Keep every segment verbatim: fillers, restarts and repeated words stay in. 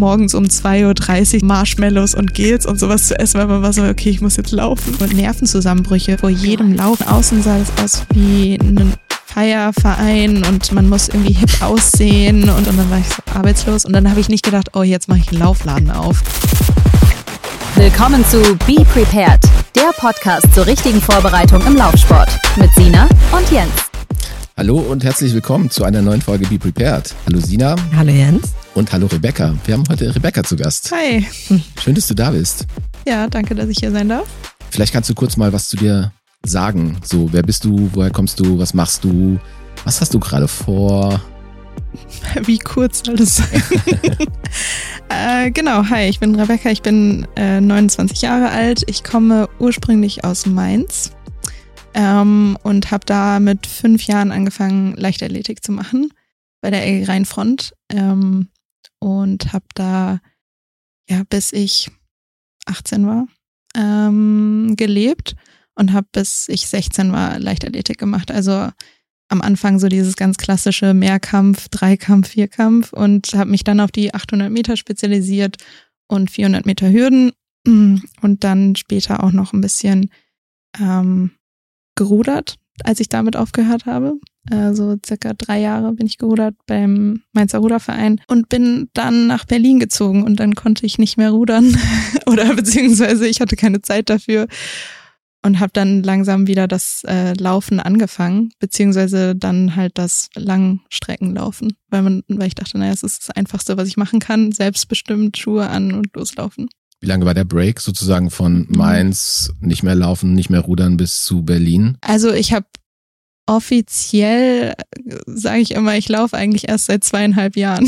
morgens um zwei Uhr dreißig Marshmallows und Gels und sowas zu essen, weil man war so, okay, ich muss jetzt laufen. Und Nervenzusammenbrüche vor jedem Lauf. Außen sah es aus wie ein Feierverein und man muss irgendwie hip aussehen und, und dann war ich so arbeitslos und dann habe ich nicht gedacht, oh, jetzt mache ich einen Laufladen auf. Willkommen zu Be Prepared, der Podcast zur richtigen Vorbereitung im Laufsport mit Sina und Jens. Hallo und herzlich willkommen zu einer neuen Folge Be Prepared. Hallo Sina. Hallo Jens. Und hallo Rebecca. Wir haben heute Rebecca zu Gast. Hi. Schön, dass du da bist. Ja, danke, dass ich hier sein darf. Vielleicht kannst du kurz mal was zu dir sagen. So, wer bist du, woher kommst du, was machst du, was hast du gerade vor? Wie kurz soll das sein? äh, genau, hi, ich bin Rebecca, ich bin äh, neunundzwanzig Jahre alt. Ich komme ursprünglich aus Mainz ähm, und habe da mit fünf Jahren angefangen, Leichtathletik zu machen bei der L G Rheinfront ähm, und habe da, ja, bis ich achtzehn war, ähm, gelebt und habe, bis ich sechzehn war, Leichtathletik gemacht. Also am Anfang so dieses ganz klassische Mehrkampf, Dreikampf, Vierkampf und habe mich dann auf die achthundert Meter spezialisiert und vierhundert Meter Hürden und dann später auch noch ein bisschen ähm, gerudert, als ich damit aufgehört habe. Also circa drei Jahre bin ich gerudert beim Mainzer Ruderverein und bin dann nach Berlin gezogen und dann konnte ich nicht mehr rudern oder beziehungsweise ich hatte keine Zeit dafür. Und habe dann langsam wieder das äh, Laufen angefangen, beziehungsweise dann halt das Langstreckenlaufen, weil man, weil ich dachte, naja, es ist das Einfachste, was ich machen kann, selbstbestimmt Schuhe an und loslaufen. Wie lange war der Break sozusagen von Mainz, nicht mehr laufen, nicht mehr rudern bis zu Berlin? Also ich habe offiziell, sage ich immer, ich laufe eigentlich erst seit zweieinhalb Jahren.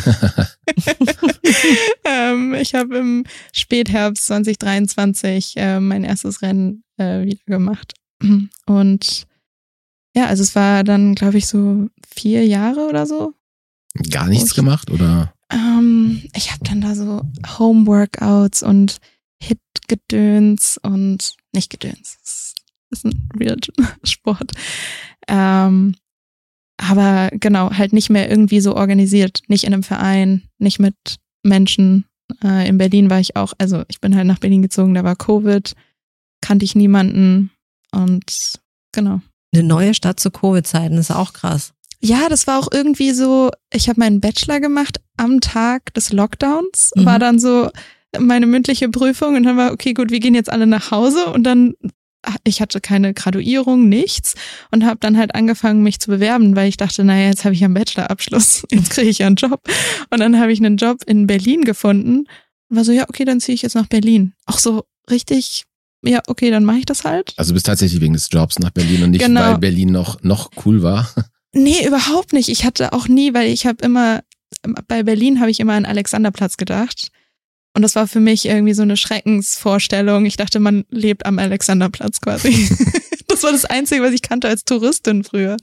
ähm, ich habe im Spätherbst zwanzig dreiundzwanzig äh, mein erstes Rennen äh, wieder gemacht. Und ja, also es war dann, glaube ich, so vier Jahre oder so. Gar nichts ich, gemat, oder? Ähm, ich habe dann da so Home-Workouts und Hit-Gedöns und nicht Gedöns. Das ist ein real Sport. Ähm, aber genau, halt nicht mehr irgendwie so organisiert, nicht in einem Verein, nicht mit Menschen. Äh, in Berlin war ich auch, also ich bin halt nach Berlin gezogen, da war Covid, kannte ich niemanden und genau. Eine neue Stadt zu Covid-Zeiten ist auch krass. Ja, das war auch irgendwie so, ich habe meinen Bachelor gemacht am Tag des Lockdowns, Mhm. war dann so meine mündliche Prüfung und dann war, okay, gut, wir gehen jetzt alle nach Hause und dann ich hatte keine Graduierung, nichts und habe dann halt angefangen, mich zu bewerben, weil ich dachte, naja, jetzt habe ich ja einen Bachelorabschluss, jetzt kriege ich ja einen Job. Und dann habe ich einen Job in Berlin gefunden und war so, ja, okay, dann ziehe ich jetzt nach Berlin. Auch so richtig, ja, okay, dann mache ich das halt. Also du bist tatsächlich wegen des Jobs nach Berlin und nicht, Genau. weil Berlin noch, noch cool war? Nee, überhaupt nicht. Ich hatte auch nie, weil ich habe immer, bei Berlin habe ich immer an Alexanderplatz gedacht. Und das war für mich irgendwie so eine Schreckensvorstellung. Ich dachte, man lebt am Alexanderplatz quasi. Das war das Einzige, was ich kannte als Touristin früher.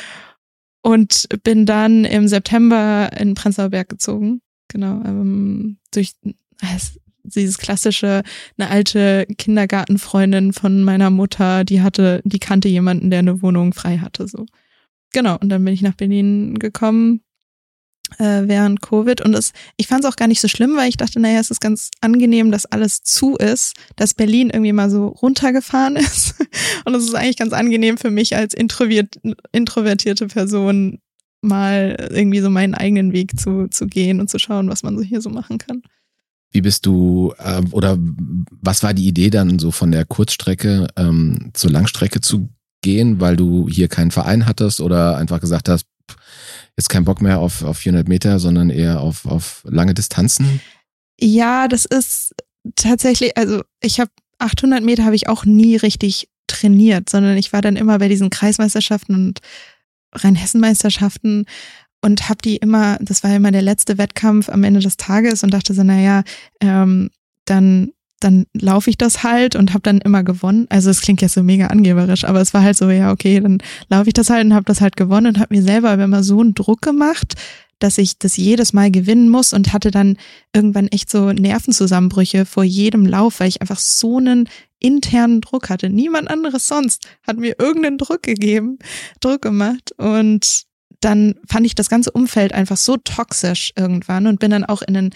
Und bin dann im September in Prenzlauer Berg gezogen. Genau, ähm, durch also dieses klassische, eine alte Kindergartenfreundin von meiner Mutter, die hatte, die kannte jemanden, der eine Wohnung frei hatte, so. Genau, und dann bin ich nach Berlin gekommen, Äh, während Covid und es, ich fand es auch gar nicht so schlimm, weil ich dachte, naja, es ist ganz angenehm, dass alles zu ist, dass Berlin irgendwie mal so runtergefahren ist und es ist eigentlich ganz angenehm für mich als introvert, introvertierte Person mal irgendwie so meinen eigenen Weg zu, zu gehen und zu schauen, was man so hier so machen kann. Wie bist du, äh, oder was war die Idee dann so von der Kurzstrecke ähm, zur Langstrecke zu gehen, weil du hier keinen Verein hattest oder einfach gesagt hast, jetzt kein Bock mehr auf, auf vierhundert Meter, sondern eher auf, auf lange Distanzen? Ja, das ist tatsächlich, also ich habe achthundert Meter habe ich auch nie richtig trainiert, sondern ich war dann immer bei diesen Kreismeisterschaften und Rheinhessen-Meisterschaften und habe die immer, das war immer der letzte Wettkampf am Ende des Tages und dachte so, naja, ähm, dann dann laufe ich das halt und habe dann immer gewonnen. Also es klingt jetzt so mega angeberisch, aber es war halt so, ja okay, dann laufe ich das halt und habe das halt gewonnen und habe mir selber immer so einen Druck gemacht, dass ich das jedes Mal gewinnen muss und hatte dann irgendwann echt so Nervenzusammenbrüche vor jedem Lauf, weil ich einfach so einen internen Druck hatte. Niemand anderes sonst hat mir irgendeinen Druck gegeben, Druck gemacht und dann fand ich das ganze Umfeld einfach so toxisch irgendwann und bin dann auch in einen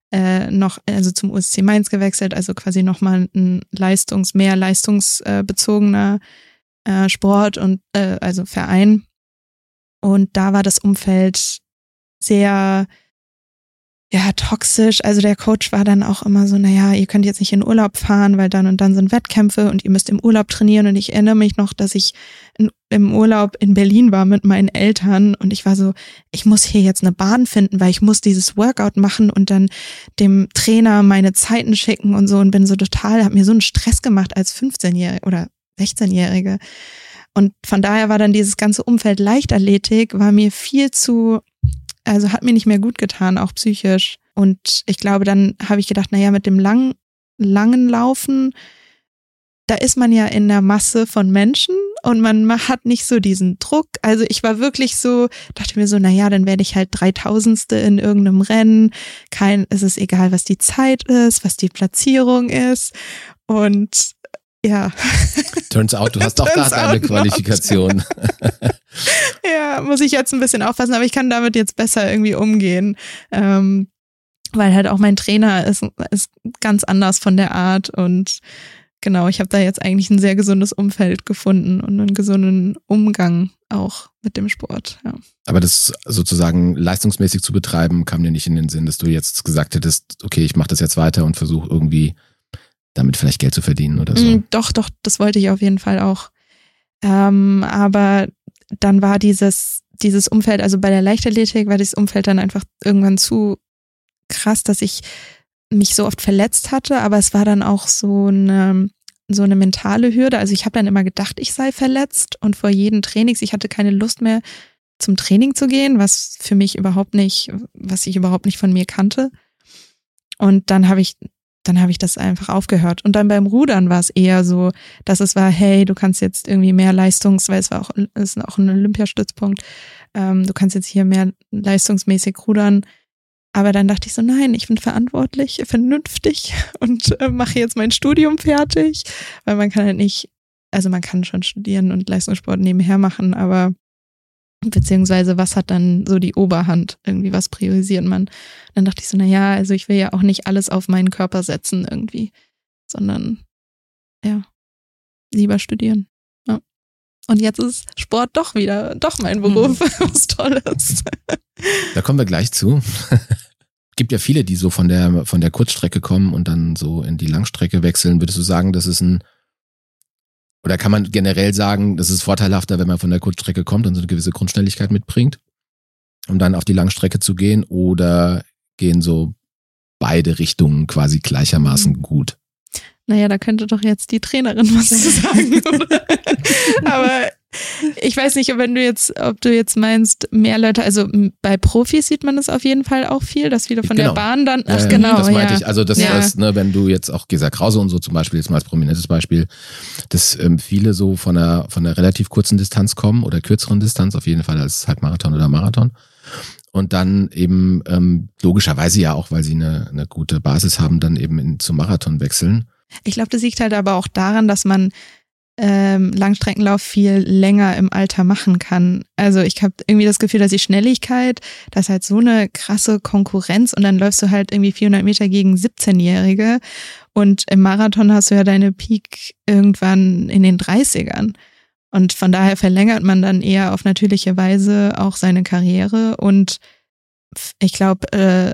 äh, noch, also zum U S C Mainz gewechselt, also quasi nochmal ein Leistungs-, mehr leistungsbezogener äh, Sport und äh, also Verein. Und da war das Umfeld sehr, ja, toxisch. Also der Coach war dann auch immer so, naja, ihr könnt jetzt nicht in Urlaub fahren, weil dann und dann sind Wettkämpfe und ihr müsst im Urlaub trainieren. Und ich erinnere mich noch, dass ich in, im Urlaub in Berlin war mit meinen Eltern und ich war so, ich muss hier jetzt eine Bahn finden, weil ich muss dieses Workout machen und dann dem Trainer meine Zeiten schicken und so und bin so total, hab mir so einen Stress gemacht als fünfzehnjährige oder sechzehnjährige. Und von daher war dann dieses ganze Umfeld Leichtathletik, war mir viel zu, also hat mir nicht mehr gut getan, auch psychisch. Und ich glaube, dann habe ich gedacht, naja, mit dem lang, langen Laufen, da ist man ja in der Masse von Menschen und man hat nicht so diesen Druck. Also ich war wirklich so, dachte mir so, naja, dann werde ich halt Dreitausendste in irgendeinem Rennen. Kein, es ist egal, was die Zeit ist, was die Platzierung ist. Und ja. Turns out, du hast doch gerade eine Qualifikation. Ja, muss ich jetzt ein bisschen aufpassen, aber ich kann damit jetzt besser irgendwie umgehen, ähm, weil halt auch mein Trainer ist, ist ganz anders von der Art und genau, ich habe da jetzt eigentlich ein sehr gesundes Umfeld gefunden und einen gesunden Umgang auch mit dem Sport. Ja. Aber das sozusagen leistungsmäßig zu betreiben, kam dir nicht in den Sinn, dass du jetzt gesagt hättest, okay, ich mache das jetzt weiter und versuche irgendwie damit vielleicht Geld zu verdienen oder so. Mm, doch, doch, das wollte ich auf jeden Fall auch. Ähm, aber dann war dieses, dieses Umfeld, also bei der Leichtathletik war dieses Umfeld dann einfach irgendwann zu krass, dass ich mich so oft verletzt hatte, aber es war dann auch so eine, so eine mentale Hürde. Also ich habe dann immer gedacht, ich sei verletzt und vor jedem Trainings, ich hatte keine Lust mehr zum Training zu gehen, was für mich überhaupt nicht, was ich überhaupt nicht von mir kannte. Und dann habe ich dann habe ich das einfach aufgehört. Und dann beim Rudern war es eher so, dass es war, hey, du kannst jetzt irgendwie mehr Leistungs, weil es war auch, es ist auch ein Olympiastützpunkt, ähm, du kannst jetzt hier mehr leistungsmäßig rudern. Aber dann dachte ich so, nein, ich bin verantwortlich, vernünftig und äh, mache jetzt mein Studium fertig, weil man kann halt nicht, also man kann schon studieren und Leistungssport nebenher machen, aber beziehungsweise was hat dann so die Oberhand, irgendwie was priorisiert man. Dann dachte ich so, na ja, also ich will ja auch nicht alles auf meinen Körper setzen irgendwie, sondern ja, lieber studieren. Ja. Und jetzt ist Sport doch wieder, doch mein Beruf, mhm. was Tolles. Da kommen wir gleich zu. Gibt ja viele, die so von der, von der Kurzstrecke kommen und dann so in die Langstrecke wechseln. Würdest du sagen, das ist ein Oder kann man generell sagen, das ist vorteilhafter, wenn man von der Kurzstrecke kommt und so eine gewisse Grundschnelligkeit mitbringt, um dann auf die Langstrecke zu gehen? Oder gehen so beide Richtungen quasi gleichermaßen gut? Naja, da könnte doch jetzt die Trainerin was zu sagen, oder? Aber ich weiß nicht, wenn du jetzt, ob du jetzt meinst, mehr Leute, also bei Profis sieht man das auf jeden Fall auch viel, dass viele von genau. der Bahn dann, ach ja, genau, das meinte ja. ich, also das ja. ist, ne, wenn du jetzt auch Gesa Krause und so zum Beispiel, jetzt mal als prominentes Beispiel, dass ähm, viele so von einer, von einer relativ kurzen Distanz kommen oder kürzeren Distanz, auf jeden Fall als Halbmarathon oder Marathon. Und dann eben ähm, logischerweise ja auch, weil sie eine, eine gute Basis haben, dann eben in, zum Marathon wechseln. Ich glaube, das liegt halt aber auch daran, dass man ähm, Langstreckenlauf viel länger im Alter machen kann. Also ich habe irgendwie das Gefühl, dass die Schnelligkeit, das ist halt so eine krasse Konkurrenz und dann läufst du halt irgendwie vierhundert Meter gegen siebzehnjährige und im Marathon hast du ja deine Peak irgendwann in den dreißigern. Und von daher verlängert man dann eher auf natürliche Weise auch seine Karriere und ich glaube, äh,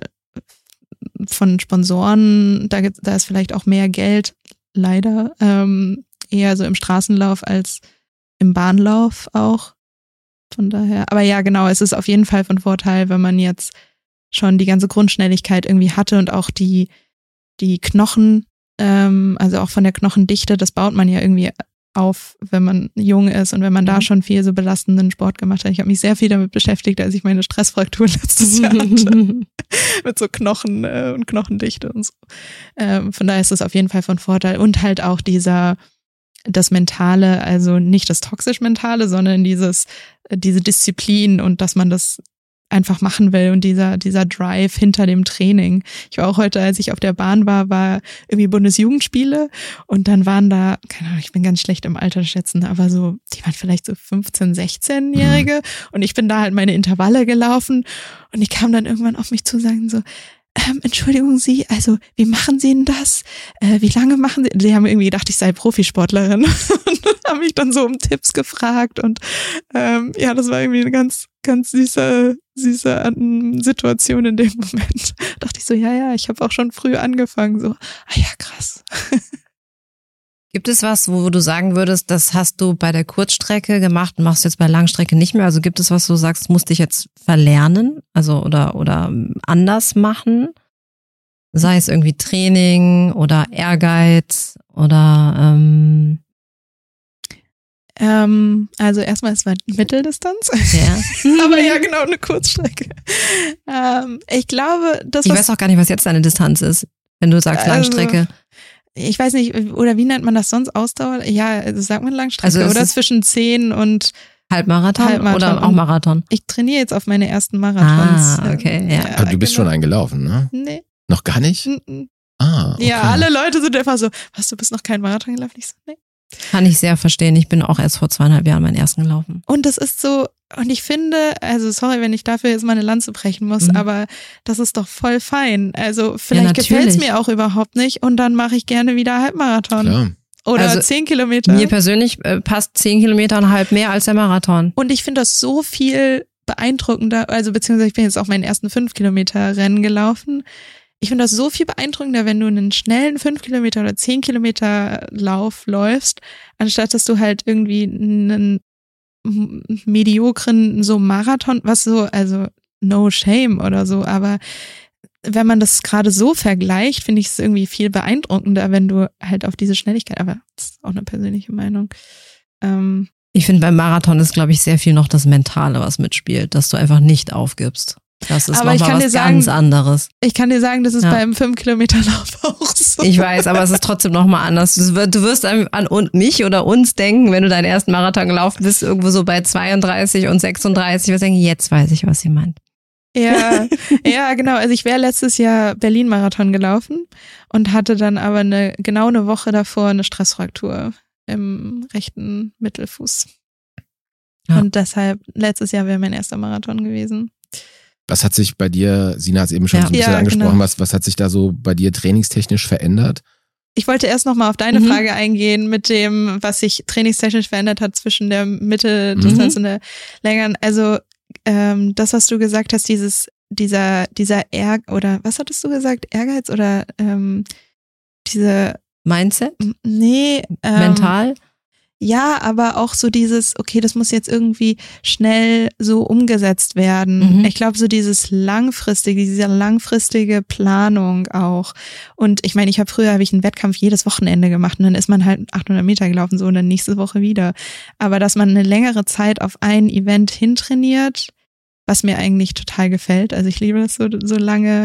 von Sponsoren, da, da ist vielleicht auch mehr Geld, leider, ähm, eher so im Straßenlauf als im Bahnlauf auch. Von daher, aber ja, genau, es ist auf jeden Fall von Vorteil, wenn man jetzt schon die ganze Grundschnelligkeit irgendwie hatte und auch die, die Knochen, ähm, also auch von der Knochendichte, das baut man ja irgendwie auf, wenn man jung ist und wenn man da schon viel so belastenden Sport gemacht hat. Ich habe mich sehr viel damit beschäftigt, als ich meine Stressfraktur letztes Jahr hatte. Mit so Knochen äh, und Knochendichte und so. Ähm, von daher ist das auf jeden Fall von Vorteil. Und halt auch dieser, das Mentale, also nicht das toxisch-Mentale, sondern dieses, diese Disziplin und dass man das einfach machen will und dieser, dieser Drive hinter dem Training. Ich war auch heute, als ich auf der Bahn war, war irgendwie Bundesjugendspiele und dann waren da, keine Ahnung, ich bin ganz schlecht im Alter schätzen, aber so, die waren vielleicht so fünfzehn-, sechzehnjährige und ich bin da halt meine Intervalle gelaufen und die kamen dann irgendwann auf mich zu sagen so, ähm, Entschuldigung Sie, also wie machen Sie denn das? Äh, wie lange machen Sie? Die haben irgendwie gedacht, ich sei Profisportlerin und haben mich dann so um Tipps gefragt und ähm, ja, das war irgendwie eine ganz, ganz süße, süße ähm, Situation in dem Moment. Da dachte ich so, ja, ja, ich habe auch schon früh angefangen, so, ah ja, krass. Gibt es was, wo du sagen würdest, das hast du bei der Kurzstrecke gemacht und machst du jetzt bei Langstrecke nicht mehr? Also gibt es was, wo du sagst, musst dich jetzt verlernen, also oder oder anders machen? Sei es irgendwie Training oder Ehrgeiz oder ähm Ähm, also erstmal, es war Mitteldistanz. ja. Aber ja, genau, eine Kurzstrecke. Ähm, ich glaube, das Ich was, weiß auch gar nicht, was jetzt deine Distanz ist, wenn du sagst Langstrecke. Also, ich weiß nicht, oder wie nennt man das sonst? Ausdauer? Ja, also sagt man Langstrecke, Also oder zwischen zehn und Halbmarathon, Halbmarathon oder auch Marathon? ich trainiere jetzt auf meine ersten Marathons. Ah, okay, ja. Aber du bist genau. schon eingelaufen, ne? Nee. Noch gar nicht? Mm-mm. Ah, okay. Ja, alle Leute sind einfach so, was, du bist noch kein Marathon gelaufen? Ich so, nee. Kann ich sehr verstehen. Ich bin auch erst vor zweieinhalb Jahren meinen ersten gelaufen. Und das ist so, und ich finde, also sorry, wenn ich dafür jetzt mal eine Lanze brechen muss, Mhm. aber das ist doch voll fein. Also vielleicht Ja, gefällt es natürlich. mir auch überhaupt nicht und dann mache ich gerne wieder Halbmarathon. Klar. Oder Also, zehn Kilometer. Mir persönlich äh, passt zehn Kilometer und halb mehr als der Marathon. Und ich finde das so viel beeindruckender, also beziehungsweise ich bin jetzt auch meinen ersten fünf Kilometer Rennen gelaufen. Ich finde das so viel beeindruckender, wenn du einen schnellen fünf Kilometer oder zehn Kilometer Lauf läufst, anstatt dass du halt irgendwie einen mediokren so Marathon, was so, also no shame oder so, aber wenn man das gerade so vergleicht, finde ich es irgendwie viel beeindruckender, wenn du halt auf diese Schnelligkeit, aber das ist auch eine persönliche Meinung. Ähm, Ich finde, beim Marathon ist, glaube ich, sehr viel noch das Mentale, was mitspielt, dass du einfach nicht aufgibst. Das ist Aber ich nochmal kann was dir sagen- ganz anderes. ich kann dir sagen, das ist Ja. beim fünf Kilometer Lauf auch so. Ich weiß, aber es ist trotzdem nochmal anders. Du wirst, du wirst an, an und mich oder uns denken, wenn du deinen ersten Marathon gelaufen bist, irgendwo so bei zweiunddreißig und sechsunddreißig, wir denken, jetzt weiß ich, was sie meint. Ja, ja, genau. Also ich wäre letztes Jahr Berlin-Marathon gelaufen und hatte dann aber eine genau eine Woche davor eine Stressfraktur im rechten Mittelfuß. Ja. Und deshalb, letztes Jahr wäre mein erster Marathon gewesen. Was hat sich bei dir, Sina hat es eben schon Ja. so ein bisschen Ja, angesprochen, genau. was, was hat sich da so bei dir trainingstechnisch verändert? Ich wollte erst nochmal auf deine Mhm. Frage eingehen mit dem, was sich trainingstechnisch verändert hat zwischen der Mitteldistanz Mhm. und der längeren. Also ähm, das, was du gesagt hast, dieses, dieser, dieser Ehrgeiz, oder was hattest du gesagt? Ehrgeiz oder ähm, diese, Mindset? nee, ähm, Mental? ja, aber auch so dieses, okay, das muss jetzt irgendwie schnell so umgesetzt werden. Mhm. Ich glaube, so dieses langfristige, diese langfristige Planung auch. Und ich meine, ich habe früher habe ich einen Wettkampf jedes Wochenende gemacht und dann ist man halt achthundert Meter gelaufen so und dann nächste Woche wieder. Aber dass man eine längere Zeit auf ein Event hintrainiert, was mir eigentlich total gefällt. Also ich liebe das so, so lange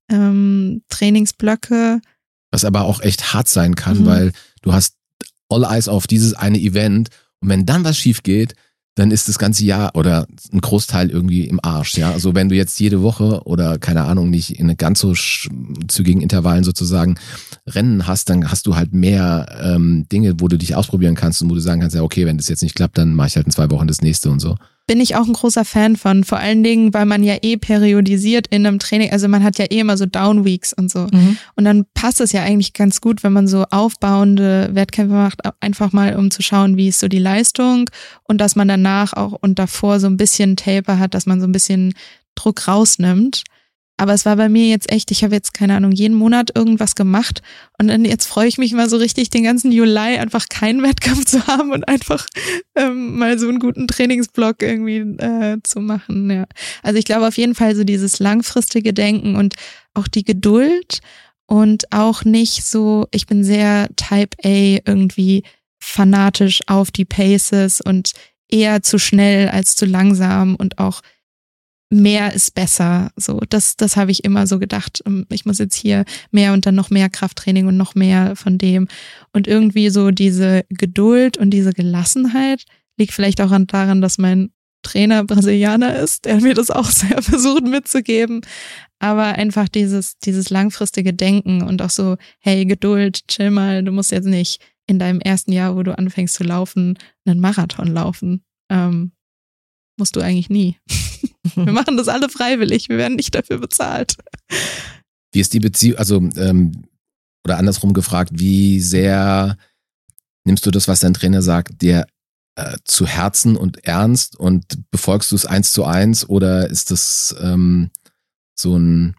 ähm, Trainingsblöcke. Was aber auch echt hart sein kann, Mhm. weil du hast all eyes auf dieses eine Event und wenn dann was schief geht, dann ist das ganze Jahr oder ein Großteil irgendwie im Arsch, ja. Also wenn du jetzt jede Woche oder keine Ahnung nicht in ganz so zügigen Intervallen sozusagen Rennen hast, dann hast du halt mehr ähm, Dinge, wo du dich ausprobieren kannst und wo du sagen kannst, ja okay, wenn das jetzt nicht klappt, dann mache ich halt in zwei Wochen das nächste und so. Bin ich auch ein großer Fan von, vor allen Dingen, weil man ja eh periodisiert in einem Training, also man hat ja eh immer so Down-Weeks und so. Mhm. Und dann passt es ja eigentlich ganz gut, wenn man so aufbauende Wettkämpfe macht, einfach mal um zu schauen, wie ist so die Leistung und dass man danach auch und davor so ein bisschen Taper hat, dass man so ein bisschen Druck rausnimmt. Aber es war bei mir jetzt echt, ich habe jetzt, keine Ahnung, jeden Monat irgendwas gemacht und dann jetzt freue ich mich mal so richtig, den ganzen Juli einfach keinen Wettkampf zu haben und einfach ähm, mal so einen guten Trainingsblock irgendwie äh, zu machen. Ja. Also ich glaube auf jeden Fall so dieses langfristige Denken und auch die Geduld und auch nicht so, ich bin sehr Type A irgendwie fanatisch auf die Paces und eher zu schnell als zu langsam und auch mehr ist besser. So, das, das habe ich immer so gedacht. Ich muss jetzt hier mehr und dann noch mehr Krafttraining und noch mehr von dem. Und irgendwie so diese Geduld und diese Gelassenheit liegt vielleicht auch daran, dass mein Trainer Brasilianer ist, der mir das auch sehr versucht mitzugeben. Aber einfach dieses, dieses langfristige Denken und auch so, hey, Geduld, chill mal, du musst jetzt nicht in deinem ersten Jahr, wo du anfängst zu laufen, einen Marathon laufen. Ähm, musst du eigentlich nie. Wir machen das alle freiwillig, wir werden nicht dafür bezahlt. Wie ist die Beziehung, also ähm, oder andersrum gefragt, wie sehr nimmst du das, was dein Trainer sagt, dir äh, zu Herzen und ernst und befolgst du es eins zu eins oder ist das ähm, so ein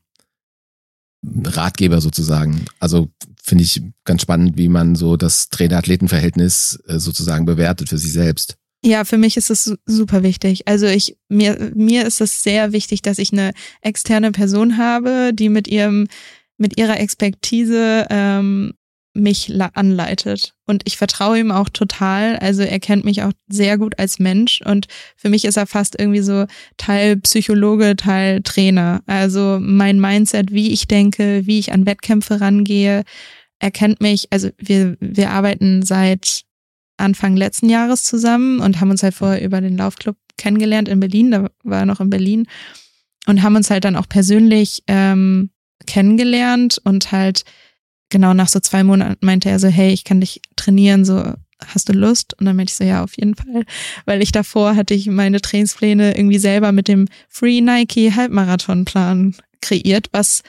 Ratgeber sozusagen? Also finde ich ganz spannend, wie man so das Trainer-Athleten-Verhältnis äh, sozusagen bewertet für sich selbst. Ja, für mich ist es super wichtig. Also ich mir mir ist es sehr wichtig, dass ich eine externe Person habe, die mit ihrem mit ihrer Expertise ähm, mich la- anleitet. Und ich vertraue ihm auch total. Also er kennt mich auch sehr gut als Mensch und für mich ist er fast irgendwie so Teil Psychologe, Teil Trainer. Also mein Mindset, wie ich denke, wie ich an Wettkämpfe rangehe. Er kennt mich, also wir wir arbeiten seit Anfang letzten Jahres zusammen und haben uns halt vorher über den Laufclub kennengelernt in Berlin, da war er noch in Berlin und haben uns halt dann auch persönlich ähm, kennengelernt und halt genau nach so zwei Monaten meinte er so, hey, ich kann dich trainieren, so hast du Lust? Und dann meinte ich so, ja, auf jeden Fall, weil ich davor hatte ich meine Trainingspläne irgendwie selber mit dem Free Nike Halbmarathonplan kreiert, was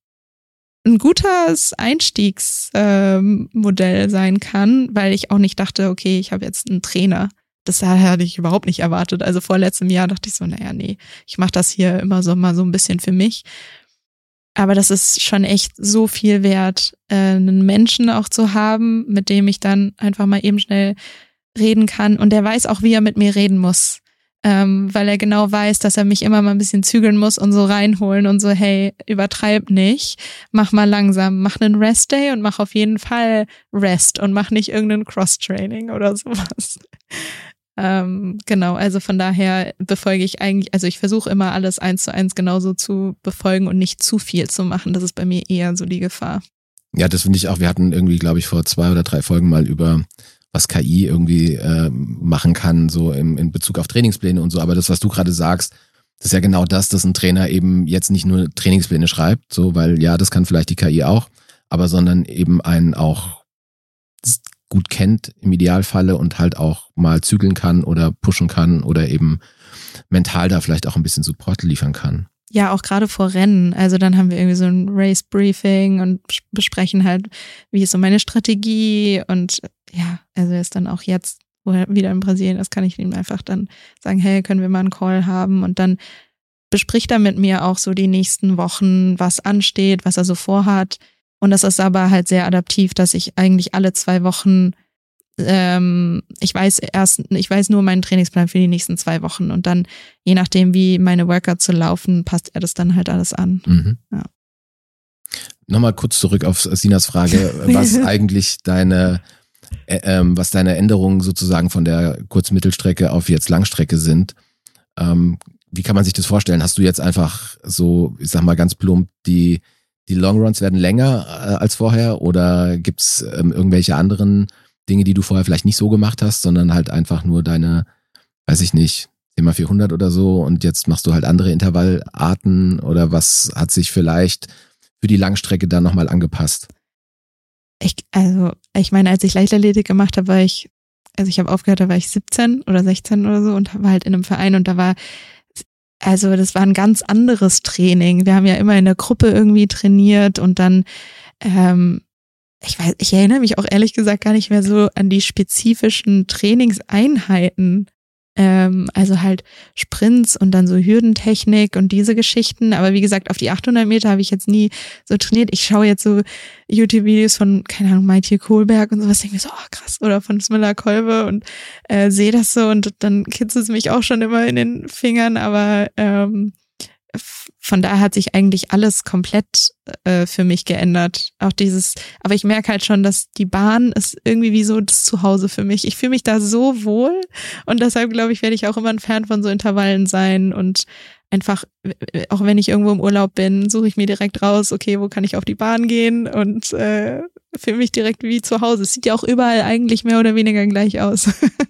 ein gutes Einstiegsmodell ähm, sein kann, weil ich auch nicht dachte, okay, ich habe jetzt einen Trainer. Das hatte ich überhaupt nicht erwartet. Also vor letztem Jahr dachte ich so, naja, nee, ich mache das hier immer so mal so ein bisschen für mich. Aber das ist schon echt so viel wert, äh, einen Menschen auch zu haben, mit dem ich dann einfach mal eben schnell reden kann. Und der weiß auch, wie er mit mir reden muss. Ähm, weil er genau weiß, dass er mich immer mal ein bisschen zügeln muss und so reinholen und so, hey, übertreib nicht, mach mal langsam, mach einen Rest-Day und mach auf jeden Fall Rest und mach nicht irgendein Cross-Training oder sowas. ähm, genau, also von daher befolge ich eigentlich, also ich versuche immer alles eins zu eins genauso zu befolgen und nicht zu viel zu machen, das ist bei mir eher so die Gefahr. Ja, das finde ich auch, wir hatten irgendwie, glaube ich, vor zwei oder drei Folgen mal über was K I irgendwie äh, machen kann, so im, in Bezug auf Trainingspläne und so. Aber das, was du gerade sagst, das ist ja genau das, dass ein Trainer eben jetzt nicht nur Trainingspläne schreibt, so, weil ja, das kann vielleicht die K I auch, aber sondern eben einen auch gut kennt im Idealfalle und halt auch mal zügeln kann oder pushen kann oder eben mental da vielleicht auch ein bisschen Support liefern kann. Ja, auch gerade vor Rennen. Also dann haben wir irgendwie so ein Race-Briefing und besprechen halt, wie ist so meine Strategie und ja, also er ist dann auch jetzt, wo er wieder in Brasilien ist, kann ich ihm einfach dann sagen, hey, können wir mal einen Call haben und dann bespricht er mit mir auch so die nächsten Wochen, was ansteht, was er so vorhat und das ist aber halt sehr adaptiv, dass ich eigentlich alle zwei Wochen Ähm, ich weiß erst, ich weiß nur meinen Trainingsplan für die nächsten zwei Wochen und dann, je nachdem, wie meine Workouts so laufen, passt er das dann halt alles an. Mhm. Ja. Nochmal kurz zurück auf Sinas Frage, was eigentlich deine, äh, ähm, was deine Änderungen sozusagen von der Kurz-Mittelstrecke auf jetzt Langstrecke sind. Ähm, wie kann man sich das vorstellen? Hast du jetzt einfach so, ich sag mal ganz plump, die, die Longruns werden länger äh, als vorher oder gibt's ähm, irgendwelche anderen Dinge, die du vorher vielleicht nicht so gemacht hast, sondern halt einfach nur deine, weiß ich nicht, zehn mal vierhundert oder so und jetzt machst du halt andere Intervallarten oder was hat sich vielleicht für die Langstrecke dann nochmal angepasst? Ich, also, ich meine, als ich Leichtathletik gemacht habe, war ich, also ich habe aufgehört, da war ich siebzehn oder sechzehn oder so und war halt in einem Verein und da war, also das war ein ganz anderes Training. Wir haben ja immer in der Gruppe irgendwie trainiert und dann, ähm, Ich weiß, ich erinnere mich auch ehrlich gesagt gar nicht mehr so an die spezifischen Trainingseinheiten. Ähm, also halt Sprints und dann so Hürdentechnik und diese Geschichten. Aber wie gesagt, auf die achthundert Meter habe ich jetzt nie so trainiert. Ich schaue jetzt so YouTube-Videos von, keine Ahnung, Maitje Kohlberg und sowas, denke mir so, oh krass, oder von Smilla Kolbe und äh, sehe das so und dann kitzelt es mich auch schon immer in den Fingern. Aber ähm, von daher hat sich eigentlich alles komplett äh, für mich geändert. Auch dieses, aber ich merke halt schon, dass die Bahn ist irgendwie wie so das Zuhause für mich. Ich fühle mich da so wohl und deshalb glaube ich, werde ich auch immer ein Fan von so Intervallen sein und einfach, auch wenn ich irgendwo im Urlaub bin, suche ich mir direkt raus, okay, wo kann ich auf die Bahn gehen und äh, fühle mich direkt wie zu Hause. Es sieht ja auch überall eigentlich mehr oder weniger gleich aus.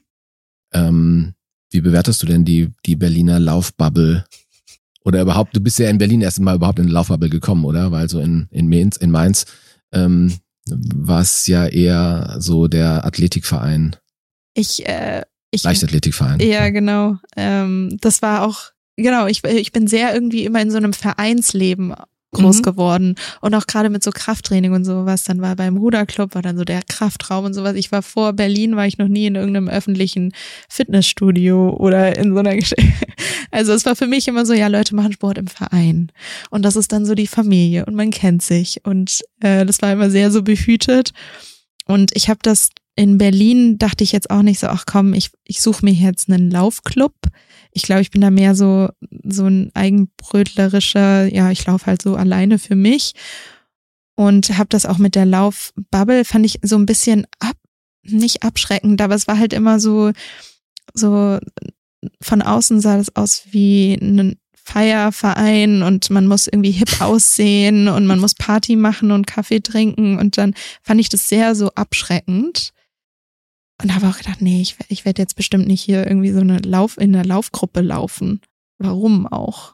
ähm, wie bewertest du denn die, die Berliner Laufbubble? Oder überhaupt, du bist ja in Berlin erst mal überhaupt in eine Laufbubble gekommen, oder? Weil so in, in Mainz, in Mainz ähm, war es ja eher so der Athletikverein. Ich, äh, ich Leichtathletikverein. Ja, genau. Ähm, das war auch, genau, ich, ich bin sehr irgendwie immer in so einem Vereinsleben groß Mhm. geworden. Und auch gerade mit so Krafttraining und sowas, dann war beim Ruderclub, war dann so der Kraftraum und sowas. Ich war vor Berlin, war ich noch nie in irgendeinem öffentlichen Fitnessstudio oder in so einer Geschichte. Also es war für mich immer so, ja, Leute machen Sport im Verein. Und das ist dann so die Familie und man kennt sich. Und äh, das war immer sehr so behütet. Und ich habe das in Berlin, dachte ich jetzt auch nicht so, ach komm, ich, ich suche mir jetzt einen Laufclub. Ich glaube, ich bin da mehr so so ein eigenbrötlerischer, ja, ich laufe halt so alleine für mich und habe das auch mit der Laufbubble, fand ich so ein bisschen ab, nicht abschreckend, aber es war halt immer so, so von außen sah das aus wie ein Feierverein und man muss irgendwie hip aussehen und man muss Party machen und Kaffee trinken und dann fand ich das sehr so abschreckend. Und habe auch gedacht, nee, ich, ich werde jetzt bestimmt nicht hier irgendwie so eine Lauf in einer Laufgruppe laufen. Warum auch?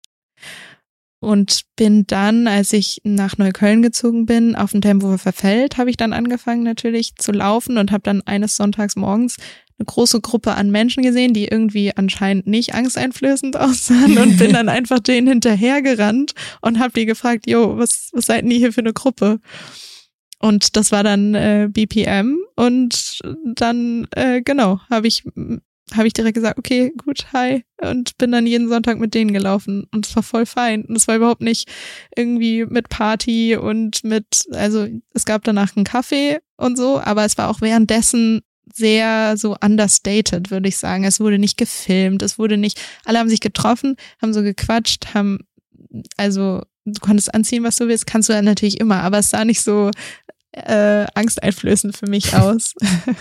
Und bin dann, als ich nach Neukölln gezogen bin, auf dem Tempelhofer Feld, habe ich dann angefangen natürlich zu laufen und habe dann eines Sonntags morgens eine große Gruppe an Menschen gesehen, die irgendwie anscheinend nicht angsteinflößend aussahen und bin dann einfach denen hinterhergerannt und habe die gefragt, jo, was, was seid denn ihr hier für eine Gruppe? Und das war dann äh, B P M und dann, äh, genau, habe ich habe ich direkt gesagt, okay, gut, hi, und bin dann jeden Sonntag mit denen gelaufen und es war voll fein und es war überhaupt nicht irgendwie mit Party und mit, also es gab danach einen Kaffee und so, aber es war auch währenddessen sehr so understated, würde ich sagen. Es wurde nicht gefilmt, es wurde nicht, alle haben sich getroffen, haben so gequatscht, haben, also du konntest anziehen, was du willst, kannst du ja natürlich immer, aber es sah nicht so äh, angsteinflößend für mich aus.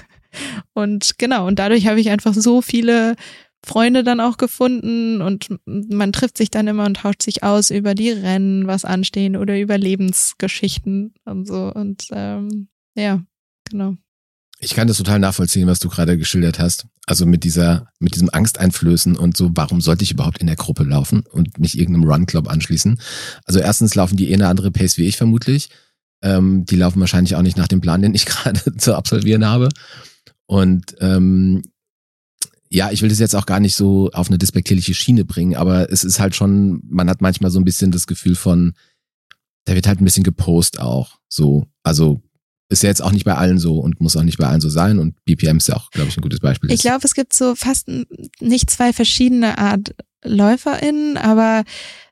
Und genau, und dadurch habe ich einfach so viele Freunde dann auch gefunden und man trifft sich dann immer und tauscht sich aus über die Rennen, was anstehen oder über Lebensgeschichten und so und ähm, ja, genau. Ich kann das total nachvollziehen, was du gerade geschildert hast. Also mit dieser, mit diesem Angsteinflößen und so, warum sollte ich überhaupt in der Gruppe laufen und mich irgendeinem Run-Club anschließen? Also erstens laufen die eh eine andere Pace wie ich vermutlich. Ähm, die laufen wahrscheinlich auch nicht nach dem Plan, den ich gerade zu absolvieren habe. Und ähm, ja, ich will das jetzt auch gar nicht so auf eine despektierliche Schiene bringen, aber es ist halt schon, man hat manchmal so ein bisschen das Gefühl von, da wird halt ein bisschen gepost auch. So, also ist ja jetzt auch nicht bei allen so und muss auch nicht bei allen so sein und B P M ist ja auch, glaube ich, ein gutes Beispiel. Ich glaube, es gibt so fast nicht zwei verschiedene Art LäuferInnen, aber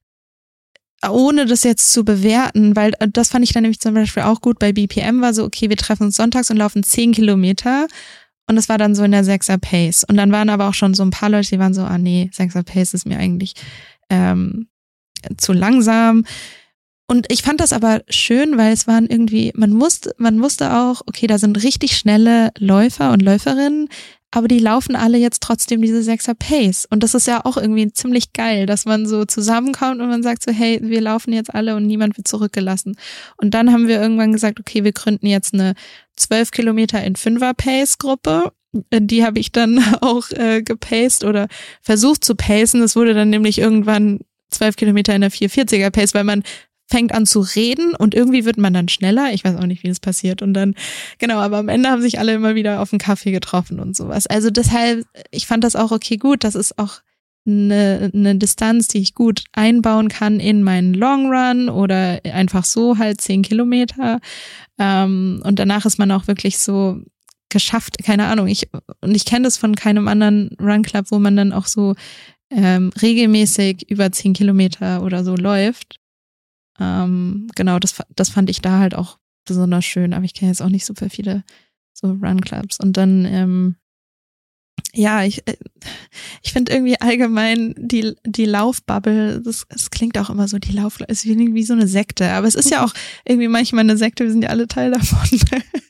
ohne das jetzt zu bewerten, weil das fand ich dann nämlich zum Beispiel auch gut bei B P M, war so, okay, wir treffen uns sonntags und laufen zehn Kilometer und das war dann so in der Sechser Pace und dann waren aber auch schon so ein paar Leute, die waren so, ah nee, Sechser Pace ist mir eigentlich ähm, zu langsam. Und ich fand das aber schön, weil es waren irgendwie, man wusste, man wusste auch, okay, da sind richtig schnelle Läufer und Läuferinnen, aber die laufen alle jetzt trotzdem diese Sechser Pace. Und das ist ja auch irgendwie ziemlich geil, dass man so zusammenkommt und man sagt so, hey, wir laufen jetzt alle und niemand wird zurückgelassen. Und dann haben wir irgendwann gesagt, okay, wir gründen jetzt eine zwölf Kilometer in Fünfer Pace Gruppe. Die habe ich dann auch äh, gepaced oder versucht zu pacen. Das wurde dann nämlich irgendwann zwölf Kilometer in der vier vierziger Pace, weil man fängt an zu reden und irgendwie wird man dann schneller. Ich weiß auch nicht, wie das passiert. Und dann, genau, aber am Ende haben sich alle immer wieder auf einen Kaffee getroffen und sowas. Also deshalb, ich fand das auch okay, gut. Das ist auch eine, eine Distanz, die ich gut einbauen kann in meinen Long Run oder einfach so halt zehn Kilometer. Ähm, und danach ist man auch wirklich so geschafft, keine Ahnung. Ich, und ich kenne das von keinem anderen Run Club, wo man dann auch so ähm, regelmäßig über zehn Kilometer oder so läuft. Ähm, genau, das, das fand ich da halt auch besonders schön, aber ich kenne jetzt auch nicht super viele so Run-Clubs. Und dann, ähm, ja, ich, ich finde irgendwie allgemein die, die Laufbubble, das, das klingt auch immer so, die Lauf, ist wie, wie so eine Sekte, aber es ist ja auch irgendwie manchmal eine Sekte, wir sind ja alle Teil davon.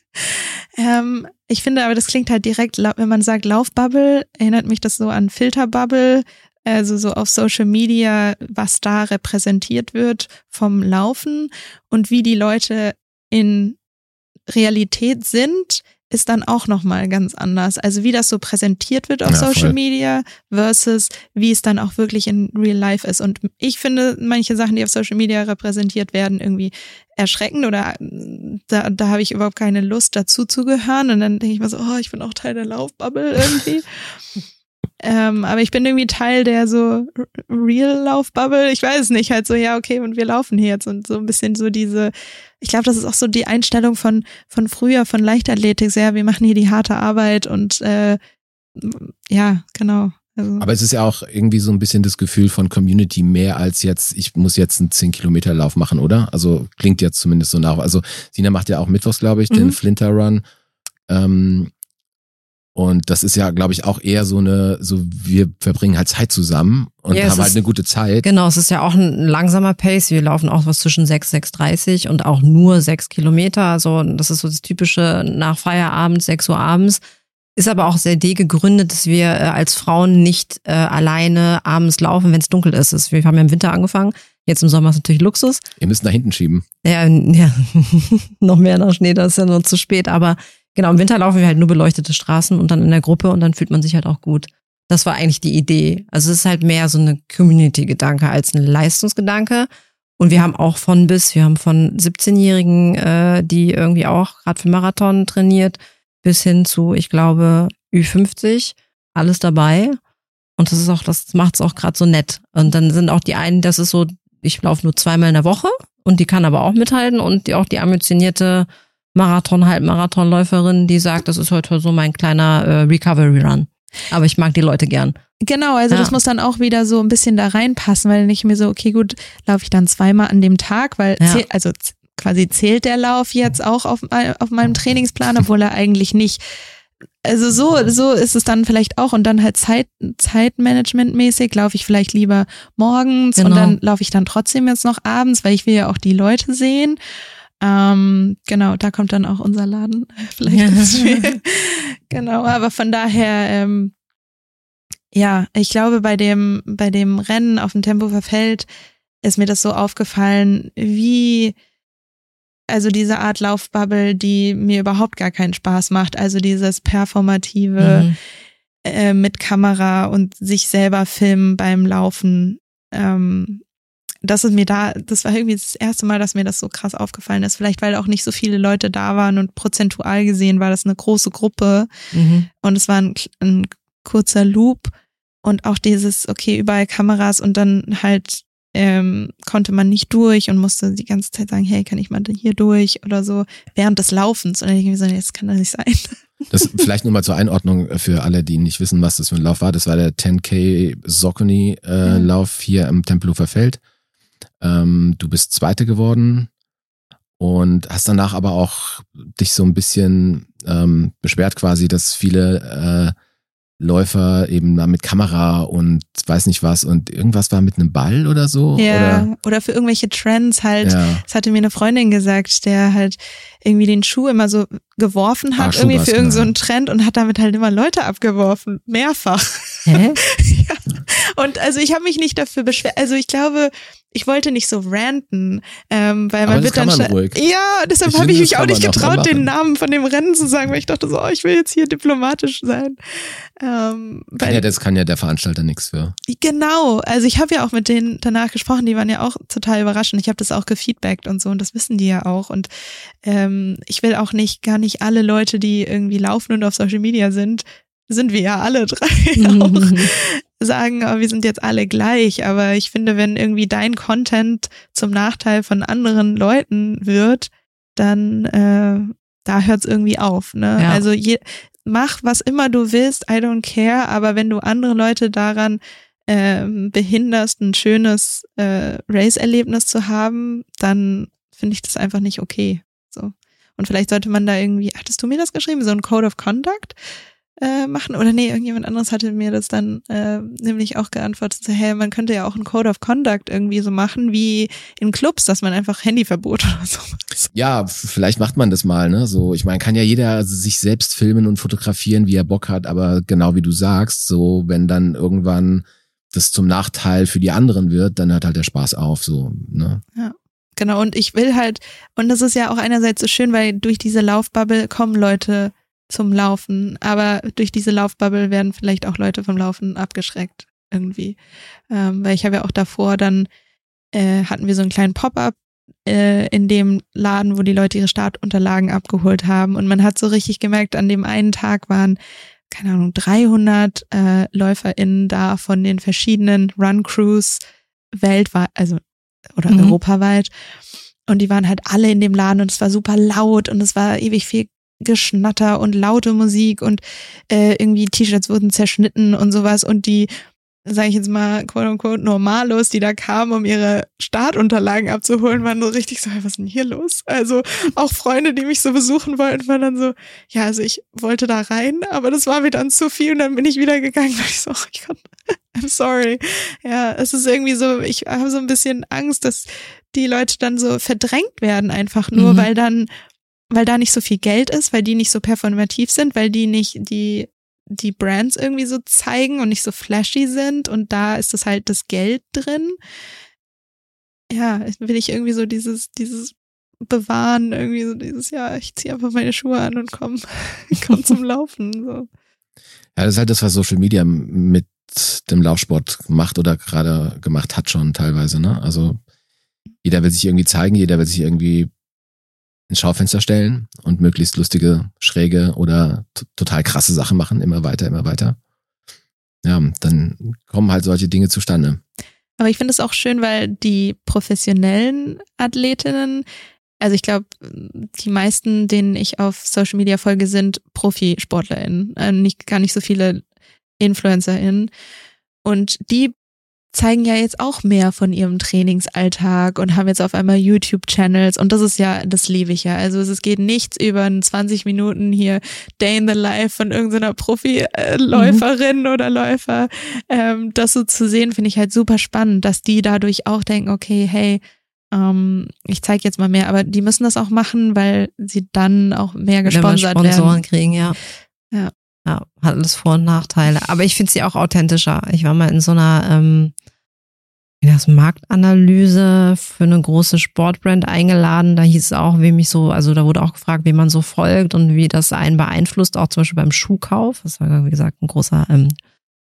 ähm, ich finde aber, das klingt halt direkt, wenn man sagt Laufbubble, erinnert mich das so an Filterbubble, also so auf Social Media, was da repräsentiert wird vom Laufen und wie die Leute in Realität sind, ist dann auch nochmal ganz anders. Also wie das so präsentiert wird auf ja, Social voll. Media versus wie es dann auch wirklich in Real Life ist. Und ich finde manche Sachen, die auf Social Media repräsentiert werden, irgendwie erschreckend oder da, da habe ich überhaupt keine Lust dazu zu gehören. Und dann denke ich mir so, oh, ich bin auch Teil der Laufbubble irgendwie. Ähm, aber ich bin irgendwie Teil der so Real-Lauf-Bubble. Ich weiß es nicht, halt so, ja, okay, und wir laufen hier jetzt und so ein bisschen so diese, ich glaube, das ist auch so die Einstellung von von früher, von Leichtathletik, sehr, wir machen hier die harte Arbeit und äh, ja, genau. Also. Aber es ist ja auch irgendwie so ein bisschen das Gefühl von Community mehr als jetzt, ich muss jetzt einen zehn Kilometer Lauf machen, oder? Also klingt jetzt zumindest so nach. Also Sina macht ja auch mittwochs, glaube ich, mhm. den Flinter Run. Ähm, Und das ist ja, glaube ich, auch eher so eine, so wir verbringen halt Zeit zusammen und ja, haben halt ist, eine gute Zeit. Genau, es ist ja auch ein langsamer Pace. Wir laufen auch was zwischen sechs, sechs dreißig und auch nur sechs Kilometer. Also das ist so das typische nach Feierabend, sechs Uhr abends. Ist aber auch sehr D gegründet, dass wir äh, als Frauen nicht äh, alleine abends laufen, wenn es dunkel ist. ist. Wir haben ja im Winter angefangen. Jetzt im Sommer ist natürlich Luxus. Ihr müsst nach hinten schieben. Ja, ja. noch mehr nach Schnee, das ist ja nur zu spät, aber genau, im Winter laufen wir halt nur beleuchtete Straßen und dann in der Gruppe und dann fühlt man sich halt auch gut. Das war eigentlich die Idee. Also es ist halt mehr so eine Community-Gedanke als ein Leistungsgedanke. Und wir haben auch von bis, wir haben von siebzehnjährigen, äh, die irgendwie auch gerade für Marathon trainiert, bis hin zu, ich glaube, Ü fünfzig, alles dabei. Und das ist auch, das macht es auch gerade so nett. Und dann sind auch die einen, das ist so, ich laufe nur zweimal in der Woche und die kann aber auch mithalten und die auch die ambitionierte Marathon, Halbmarathonläuferin, die sagt, das ist heute so mein kleiner äh, Recovery-Run. Aber ich mag die Leute gern. Genau, also ja. Das muss dann auch wieder so ein bisschen da reinpassen, weil nicht mir so, okay, gut, laufe ich dann zweimal an dem Tag, weil, ja. zähl, also quasi zählt der Lauf jetzt auch auf, auf meinem Trainingsplan, obwohl er eigentlich nicht, also so, so ist es dann vielleicht auch und dann halt Zeit, Zeitmanagement-mäßig laufe ich vielleicht lieber morgens genau. Und dann laufe ich dann trotzdem jetzt noch abends, weil ich will ja auch die Leute sehen. Ähm, genau, da kommt dann auch unser Laden vielleicht ins Spiel. Genau, aber von daher, ähm, ja, ich glaube, bei dem, bei dem Rennen auf dem Tempelhofer Feld ist mir das so aufgefallen, wie, also diese Art Laufbubble, die mir überhaupt gar keinen Spaß macht, also dieses performative mhm. äh, mit Kamera und sich selber filmen beim Laufen, ähm, das ist mir da, das war irgendwie das erste Mal, dass mir das so krass aufgefallen ist. Vielleicht, weil auch nicht so viele Leute da waren und prozentual gesehen war das eine große Gruppe. Mhm. Und es war ein, ein kurzer Loop und auch dieses, okay, überall Kameras und dann halt ähm, konnte man nicht durch und musste die ganze Zeit sagen, hey, kann ich mal hier durch oder so, während des Laufens. Und dann denke ich mir so, nee, das kann doch nicht sein. Das vielleicht nur mal zur Einordnung für alle, die nicht wissen, was das für ein Lauf war. Das war der zehn K Saucony äh, mhm. Lauf hier am Tempelhofer Feld. Ähm, du bist Zweite geworden und hast danach aber auch dich so ein bisschen ähm, beschwert quasi, dass viele äh, Läufer eben da mit Kamera und weiß nicht was und irgendwas war mit einem Ball oder so. Ja, oder, oder für irgendwelche Trends halt. Ja. Das hatte mir eine Freundin gesagt, der halt irgendwie den Schuh immer so geworfen hat, ah, irgendwie für irgend so einen Trend und hat damit halt immer Leute abgeworfen. Mehrfach. Hä? Ja. Und also ich habe mich nicht dafür beschwert. Also ich glaube, ich wollte nicht so ranten, ähm, weil man aber wird das dann kann man ruhig. Ja, deshalb habe ich mich auch nicht getraut, den Namen von dem Rennen zu sagen, weil ich dachte so, oh, ich will jetzt hier diplomatisch sein. Ähm, weil, ja, das kann ja der Veranstalter nichts für. Genau, also ich habe ja auch mit denen danach gesprochen, die waren ja auch total überrascht und ich habe das auch gefeedbackt und so und das wissen die ja auch und ähm, ich will auch nicht, gar nicht alle Leute, die irgendwie laufen und auf Social Media sind, sind wir ja alle drei auch, sagen, oh, wir sind jetzt alle gleich, aber ich finde, wenn irgendwie dein Content zum Nachteil von anderen Leuten wird, dann äh, da hört's irgendwie auf, ne? Ja. Also je, mach was immer du willst, I don't care, aber wenn du andere Leute daran ähm, behinderst, ein schönes äh, Race-Erlebnis zu haben, dann finde ich das einfach nicht okay. So. Und vielleicht sollte man da irgendwie, hattest du mir das geschrieben, so ein Code of Conduct äh, machen? Oder nee, irgendjemand anderes hatte mir das dann äh, nämlich auch geantwortet, so, hey, man könnte ja auch ein Code of Conduct irgendwie so machen, wie in Clubs, dass man einfach Handyverbot oder sowas. Ja, vielleicht macht man das mal, ne? So, ich meine, kann ja jeder sich selbst filmen und fotografieren, wie er Bock hat, aber genau wie du sagst, so, wenn dann irgendwann das zum Nachteil für die anderen wird, dann hört halt der Spaß auf, so, ne? Ja. Genau, und ich will halt, und das ist ja auch einerseits so schön, weil durch diese Laufbubble kommen Leute zum Laufen, aber durch diese Laufbubble werden vielleicht auch Leute vom Laufen abgeschreckt irgendwie. Ähm, weil ich habe ja auch davor dann, äh, hatten wir so einen kleinen Pop-up äh, in dem Laden, wo die Leute ihre Startunterlagen abgeholt haben und man hat so richtig gemerkt, an dem einen Tag waren keine Ahnung, dreihundert äh, LäuferInnen da von den verschiedenen Run-Crews weltweit, also oder Mhm. europaweit. Und die waren halt alle in dem Laden und es war super laut und es war ewig viel Geschnatter und laute Musik und äh, irgendwie T-Shirts wurden zerschnitten und sowas und die, sage ich jetzt mal, quote unquote, Normalos, die da kamen, um ihre Startunterlagen abzuholen, waren so richtig so, was ist denn hier los? Also auch Freunde, die mich so besuchen wollten, waren dann so, ja, also ich wollte da rein, aber das war mir dann zu viel und dann bin ich wieder gegangen, weil ich so, oh Gott, I'm sorry. Ja, es ist irgendwie so, ich habe so ein bisschen Angst, dass die Leute dann so verdrängt werden, einfach nur, Mhm. weil dann, weil da nicht so viel Geld ist, weil die nicht so performativ sind, weil die nicht die die Brands irgendwie so zeigen und nicht so flashy sind und da ist das halt das Geld drin. Ja, will ich irgendwie so dieses, dieses bewahren, irgendwie so dieses, ja, ich ziehe einfach meine Schuhe an und komm, komm zum Laufen. So. Ja, das ist halt das, was Social Media mit dem Laufsport macht oder gerade gemacht hat schon teilweise, ne? Also jeder will sich irgendwie zeigen, jeder will sich irgendwie ins Schaufenster stellen und möglichst lustige, schräge oder t- total krasse Sachen machen, immer weiter, immer weiter. Ja, dann kommen halt solche Dinge zustande. Aber ich finde es auch schön, weil die professionellen Athletinnen, also ich glaube, die meisten, denen ich auf Social Media folge, sind ProfisportlerInnen, äh, nicht, gar nicht so viele InfluencerInnen. Und die zeigen ja jetzt auch mehr von ihrem Trainingsalltag und haben jetzt auf einmal YouTube-Channels und das ist ja, das liebe ich ja. Also es geht nichts über ein zwanzig Minuten hier Day in the Life von irgendeiner Profi-Läuferin mhm. oder Läufer. Ähm, das so zu sehen, finde ich halt super spannend, dass die dadurch auch denken, okay, hey, ähm, ich zeige jetzt mal mehr, aber die müssen das auch machen, weil sie dann auch mehr gesponsert Wenn wir Sponsoren werden. kriegen, ja. Ja. Ja, hat alles Vor- und Nachteile. Aber ich finde sie auch authentischer. Ich war mal in so einer ähm, wie das Marktanalyse für eine große Sportbrand eingeladen. Da hieß es auch, wem ich so, also da wurde auch gefragt, wem man so folgt und wie das einen beeinflusst, auch zum Beispiel beim Schuhkauf. Das war, wie gesagt, ein großer ähm,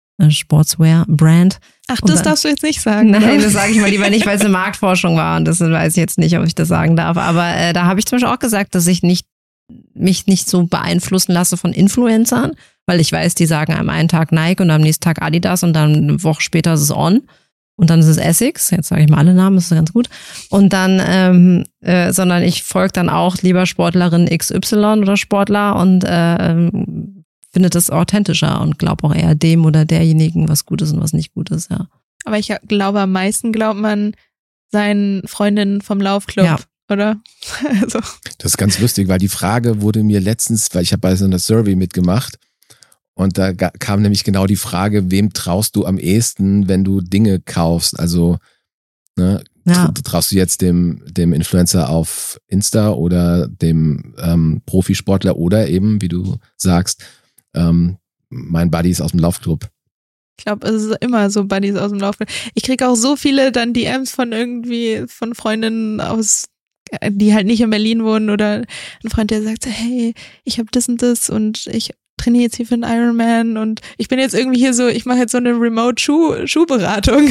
Sportswear-Brand. Ach, Und das dann, darfst du jetzt nicht sagen. Nein, oder? das sage ich mal lieber nicht, weil es eine Marktforschung war und das weiß ich jetzt nicht, ob ich das sagen darf. Aber äh, da habe ich zum Beispiel auch gesagt, dass ich nicht mich nicht so beeinflussen lasse von Influencern, weil ich weiß, die sagen am einen Tag Nike und am nächsten Tag Adidas und dann eine Woche später ist es On und dann ist es Essex, jetzt sage ich mal alle Namen, das ist ganz gut. Und dann, ähm, äh, sondern ich folge dann auch lieber Sportlerin X Y oder Sportler und äh, finde das authentischer und glaube auch eher dem oder derjenigen, was gut ist und was nicht gut ist, ja. Aber ich glaube, am meisten glaubt man seinen Freundinnen vom Laufclub. Ja. Oder? Also. Das ist ganz lustig, weil die Frage wurde mir letztens, weil ich habe bei so einer Survey mitgemacht und da kam nämlich genau die Frage, wem traust du am ehesten, wenn du Dinge kaufst? Also ne, ja. traust du jetzt dem dem Influencer auf Insta oder dem ähm, Profisportler oder eben, wie du sagst, ähm, mein Buddy ist aus dem Laufclub. Ich glaube, es ist immer so Buddies aus dem Laufclub. Ich kriege auch so viele dann D Ms von irgendwie, von Freundinnen aus, die halt nicht in Berlin wohnen oder ein Freund, der sagt, hey, ich habe das und das und ich trainiere jetzt hier für einen Ironman und ich bin jetzt irgendwie hier so, ich mache jetzt so eine Remote-Schuh-Schuhberatung.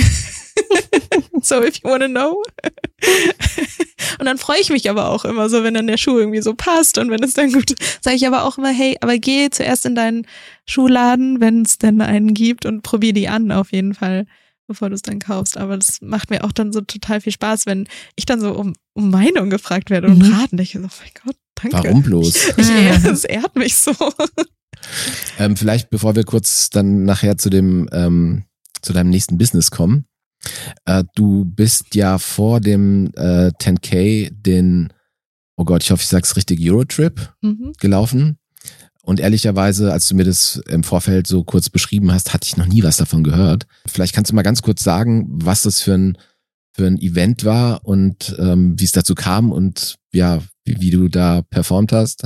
So, if you wanna know. Und dann freue ich mich aber auch immer so, wenn dann der Schuh irgendwie so passt und wenn es dann gut, sage ich aber auch immer, hey, aber geh zuerst in deinen Schuhladen, wenn es denn einen gibt und probier die an auf jeden Fall, bevor du es dann kaufst. Aber das macht mir auch dann so total viel Spaß, wenn ich dann so um, um Meinung gefragt werde und mhm. raten. Ich so, oh mein Gott, danke. Warum bloß? Ich, es ehrt mich so. Ähm, vielleicht, bevor wir kurz dann nachher zu dem ähm, zu deinem nächsten Business kommen. Äh, du bist ja vor dem äh, zehn K den, oh Gott, ich hoffe, ich sag's richtig, Eurotrip Mhm. gelaufen. Und ehrlicherweise, als du mir das im Vorfeld so kurz beschrieben hast, hatte ich noch nie was davon gehört. Vielleicht kannst du mal ganz kurz sagen, was das für ein für ein Event war und ähm, wie es dazu kam und ja, wie, wie du da performt hast.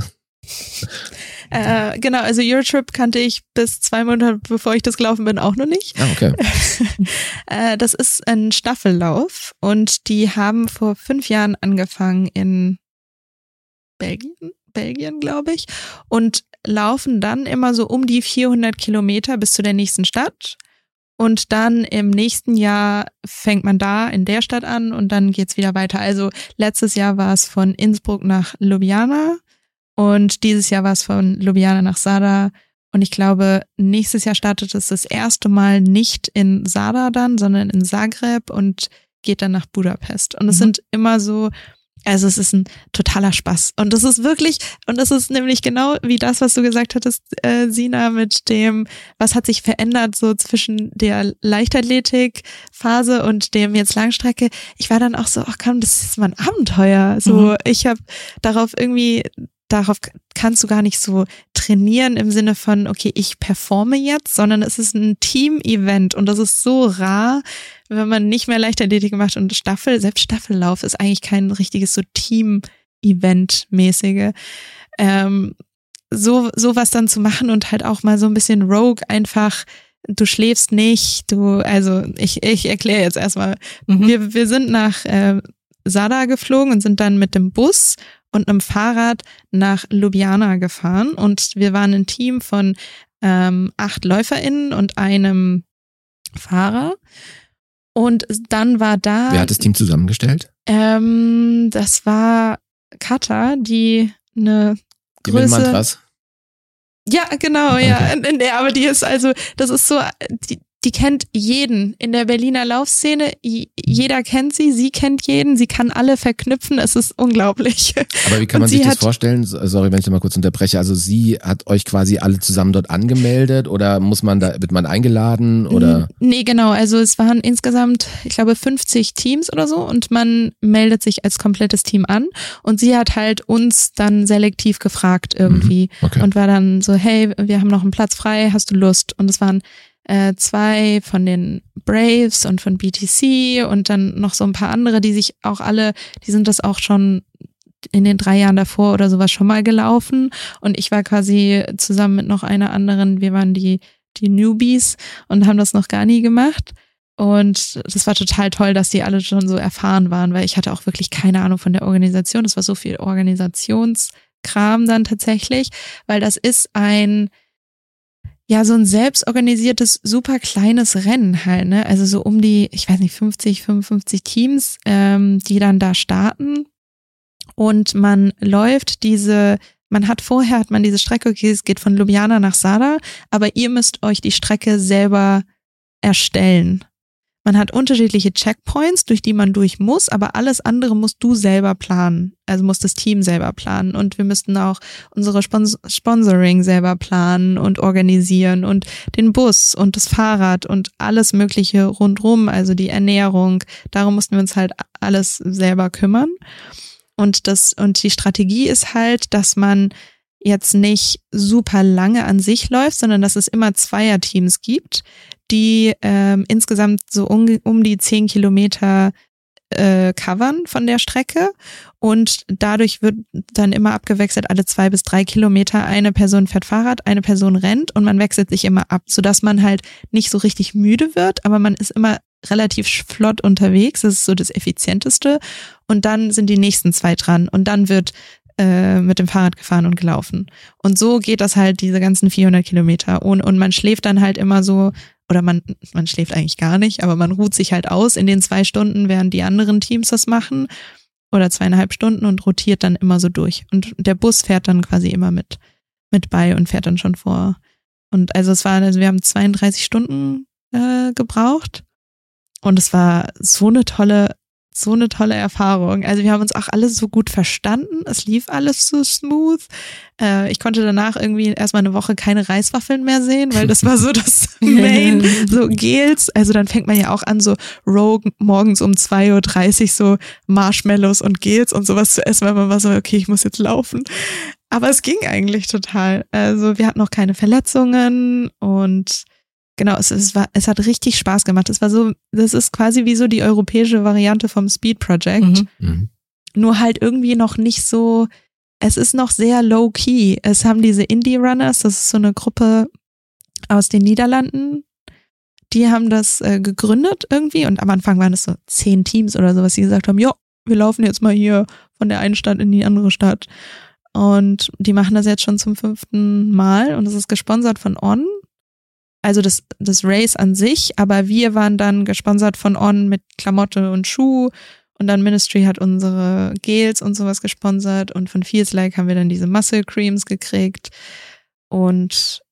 Äh, genau, also Eurotrip kannte ich bis zwei Monate, bevor ich das gelaufen bin, auch noch nicht. Ah, okay. äh, das ist ein Staffellauf und die haben vor fünf Jahren angefangen in Belgien, Belgien, glaube ich, und laufen dann immer so um die vierhundert Kilometer bis zu der nächsten Stadt. Und dann im nächsten Jahr fängt man da in der Stadt an und dann geht's wieder weiter. Also letztes Jahr war es von Innsbruck nach Ljubljana und dieses Jahr war es von Ljubljana nach Sada Und ich glaube, nächstes Jahr startet es das erste Mal nicht in Zadar dann, sondern in Zagreb und geht dann nach Budapest. Und es Mhm. sind immer so, also es ist ein totaler Spaß. Und das ist wirklich, und das ist nämlich genau wie das, was du gesagt hattest, äh, Sina, mit dem, was hat sich verändert so zwischen der Leichtathletik-Phase und dem jetzt Langstrecke. Ich war dann auch so, ach komm, das ist mal ein Abenteuer. So, Mhm. ich habe darauf irgendwie, darauf kannst du gar nicht so trainieren im Sinne von, okay, ich performe jetzt, sondern es ist ein Team-Event und das ist so rar, wenn man nicht mehr Leichtathletik macht und Staffel, selbst Staffellauf ist eigentlich kein richtiges so Team-Event-mäßige. Ähm, so, sowas dann zu machen und halt auch mal so ein bisschen Rogue einfach, du schläfst nicht, du, also ich, ich erkläre jetzt erstmal. Mhm. Wir, wir sind nach äh, Zadar geflogen und sind dann mit dem Bus und einem Fahrrad nach Ljubljana gefahren und wir waren ein Team von ähm, acht LäuferInnen und einem Fahrer. Und dann war da. Wer hat das Team zusammengestellt? Ähm, das war Katha, die eine Die mit Größe. Mantras? Ja, genau, ja. Okay. Ja, aber die ist also, das ist so, die, die kennt jeden in der Berliner Laufszene. Jeder kennt sie, sie kennt jeden, sie kann alle verknüpfen. Es ist unglaublich. Aber wie kann Und man sich sie das hat- vorstellen? Sorry, wenn ich da mal kurz unterbreche. Also sie hat euch quasi alle zusammen dort angemeldet oder muss man da, wird man eingeladen oder? Nee, genau. Also es waren insgesamt, ich glaube, fünfzig Teams oder so und man meldet sich als komplettes Team an und sie hat halt uns dann selektiv gefragt irgendwie Okay. und war dann so, hey, wir haben noch einen Platz frei, hast du Lust? Und es waren äh, zwei von den Braves und von B T C und dann noch so ein paar andere, die sich auch alle, die sind das auch schon in den drei Jahren davor oder sowas schon mal gelaufen und ich war quasi zusammen mit noch einer anderen, wir waren die die Newbies und haben das noch gar nie gemacht und das war total toll, dass die alle schon so erfahren waren, weil ich hatte auch wirklich keine Ahnung von der Organisation, es war so viel Organisationskram dann tatsächlich, weil das ist ein ja, so ein selbstorganisiertes, super kleines Rennen halt, ne? Also so um die, ich weiß nicht, fünfzig, fünfundfünfzig Teams, ähm, die dann da starten. Und man läuft diese, man hat vorher, hat man diese Strecke, okay, es geht von Ljubljana nach Zadar, aber ihr müsst euch die Strecke selber erstellen. Man hat unterschiedliche Checkpoints, durch die man durch muss, aber alles andere musst du selber planen. Also muss das Team selber planen. Und wir müssten auch unsere Spons- Sponsoring selber planen und organisieren und den Bus und das Fahrrad und alles Mögliche rundrum, also die Ernährung. Darum mussten wir uns halt alles selber kümmern. Und das, und die Strategie ist halt, dass man jetzt nicht super lange an sich läuft, sondern dass es immer Zweierteams gibt, die ähm, insgesamt so um, um die zehn Kilometer äh, covern von der Strecke und dadurch wird dann immer abgewechselt, alle zwei bis drei Kilometer eine Person fährt Fahrrad, eine Person rennt und man wechselt sich immer ab, sodass man halt nicht so richtig müde wird, aber man ist immer relativ flott unterwegs, das ist so das Effizienteste und dann sind die nächsten zwei dran und dann wird äh, mit dem Fahrrad gefahren und gelaufen und so geht das halt diese ganzen vierhundert Kilometer und, und man schläft dann halt immer so oder man, man schläft eigentlich gar nicht, aber man ruht sich halt aus in den zwei Stunden, während die anderen Teams das machen oder zweieinhalb Stunden und rotiert dann immer so durch. Und der Bus fährt dann quasi immer mit, mit bei und fährt dann schon vor. Und also es war, also wir haben zweiunddreißig Stunden äh, gebraucht und es war so eine tolle, so eine tolle Erfahrung. Also wir haben uns auch alle so gut verstanden. Es lief alles so smooth. Äh, ich konnte danach irgendwie erstmal eine Woche keine Reiswaffeln mehr sehen, weil das war so das Main, so Gels. Also dann fängt man ja auch an, so Rogue morgens um zwei Uhr dreißig so Marshmallows und Gels und sowas zu essen, weil man war so, okay, ich muss jetzt laufen. Aber es ging eigentlich total. Also wir hatten noch keine Verletzungen und genau, es, es war, es hat richtig Spaß gemacht. Es war so, das ist quasi wie so die europäische Variante vom Speed Project. Mhm. Mhm. Nur halt irgendwie noch nicht so, es ist noch sehr low key. Es haben diese Indie Runners, das ist so eine Gruppe aus den Niederlanden, die haben das äh, gegründet irgendwie und am Anfang waren es so zehn Teams oder sowas, die gesagt haben, ja, wir laufen jetzt mal hier von der einen Stadt in die andere Stadt. Und die machen das jetzt schon zum fünften Mal und es ist gesponsert von On. Also das, das Race an sich, aber wir waren dann gesponsert von On mit Klamotte und Schuh und dann Ministry hat unsere Gels und sowas gesponsert und von Feels Like haben wir dann diese Muscle Creams gekriegt und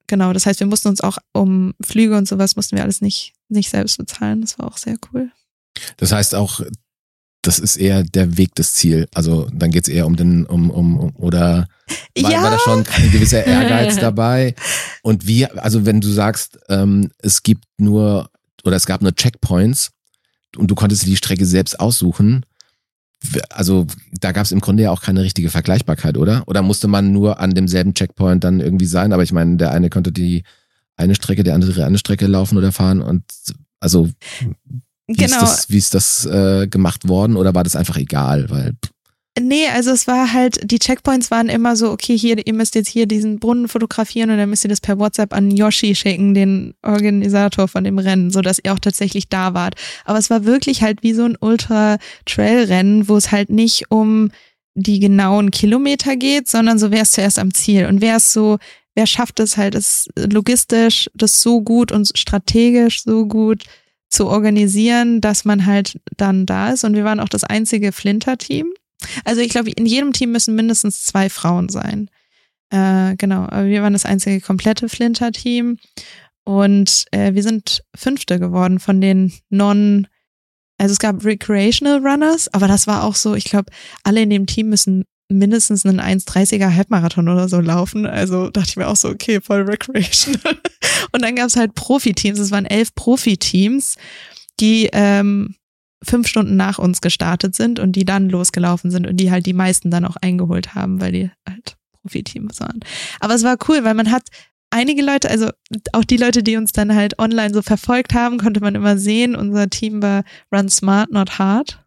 genau, das heißt, wir mussten uns auch um Flüge und sowas mussten wir alles nicht, nicht selbst bezahlen. Das war auch sehr cool. Das heißt auch, das ist eher der Weg des Ziel. Also dann geht's eher um den, um, um, um oder war, Ja. war da schon ein gewisser Ehrgeiz dabei? Und wie, also wenn du sagst, ähm, es gibt nur, oder es gab nur Checkpoints und du konntest dir die Strecke selbst aussuchen, also da gab es im Grunde ja auch keine richtige Vergleichbarkeit, oder? Oder musste man nur an demselben Checkpoint dann irgendwie sein? Aber ich meine, der eine konnte die eine Strecke, der andere eine Strecke laufen oder fahren und also wie Genau. ist das, wie ist das äh, gemacht worden oder war das einfach egal? Weil Nee, also es war halt, die Checkpoints waren immer so, okay, hier, ihr müsst jetzt hier diesen Brunnen fotografieren und dann müsst ihr das per WhatsApp an Yoshi schicken, den Organisator von dem Rennen, so dass ihr auch tatsächlich da wart. Aber es war wirklich halt wie so ein Ultra-Trail-Rennen, wo es halt nicht um die genauen Kilometer geht, sondern so, wer ist zuerst am Ziel und wer ist so, wer schafft es halt, es logistisch, das so gut und strategisch so gut zu organisieren, dass man halt dann da ist. Und wir waren auch das einzige Flinter-Team. Also ich glaube, in jedem Team müssen mindestens zwei Frauen sein. Äh, genau, aber wir waren das einzige komplette Flinter-Team und äh, wir sind Fünfte geworden von den non, also es gab Recreational Runners, aber das war auch so, ich glaube, alle in dem Team müssen mindestens einen eins dreißiger Halbmarathon oder so laufen. Also dachte ich mir auch so, okay, voll Recreational. Und dann gab es halt Profiteams, es waren elf Profiteams, die ähm, fünf Stunden nach uns gestartet sind und die dann losgelaufen sind und die halt die meisten dann auch eingeholt haben, weil die halt Profiteams waren. Aber es war cool, weil man hat einige Leute, also auch die Leute, die uns dann halt online so verfolgt haben, konnte man immer sehen. Unser Team war Run Smart, Not Hard.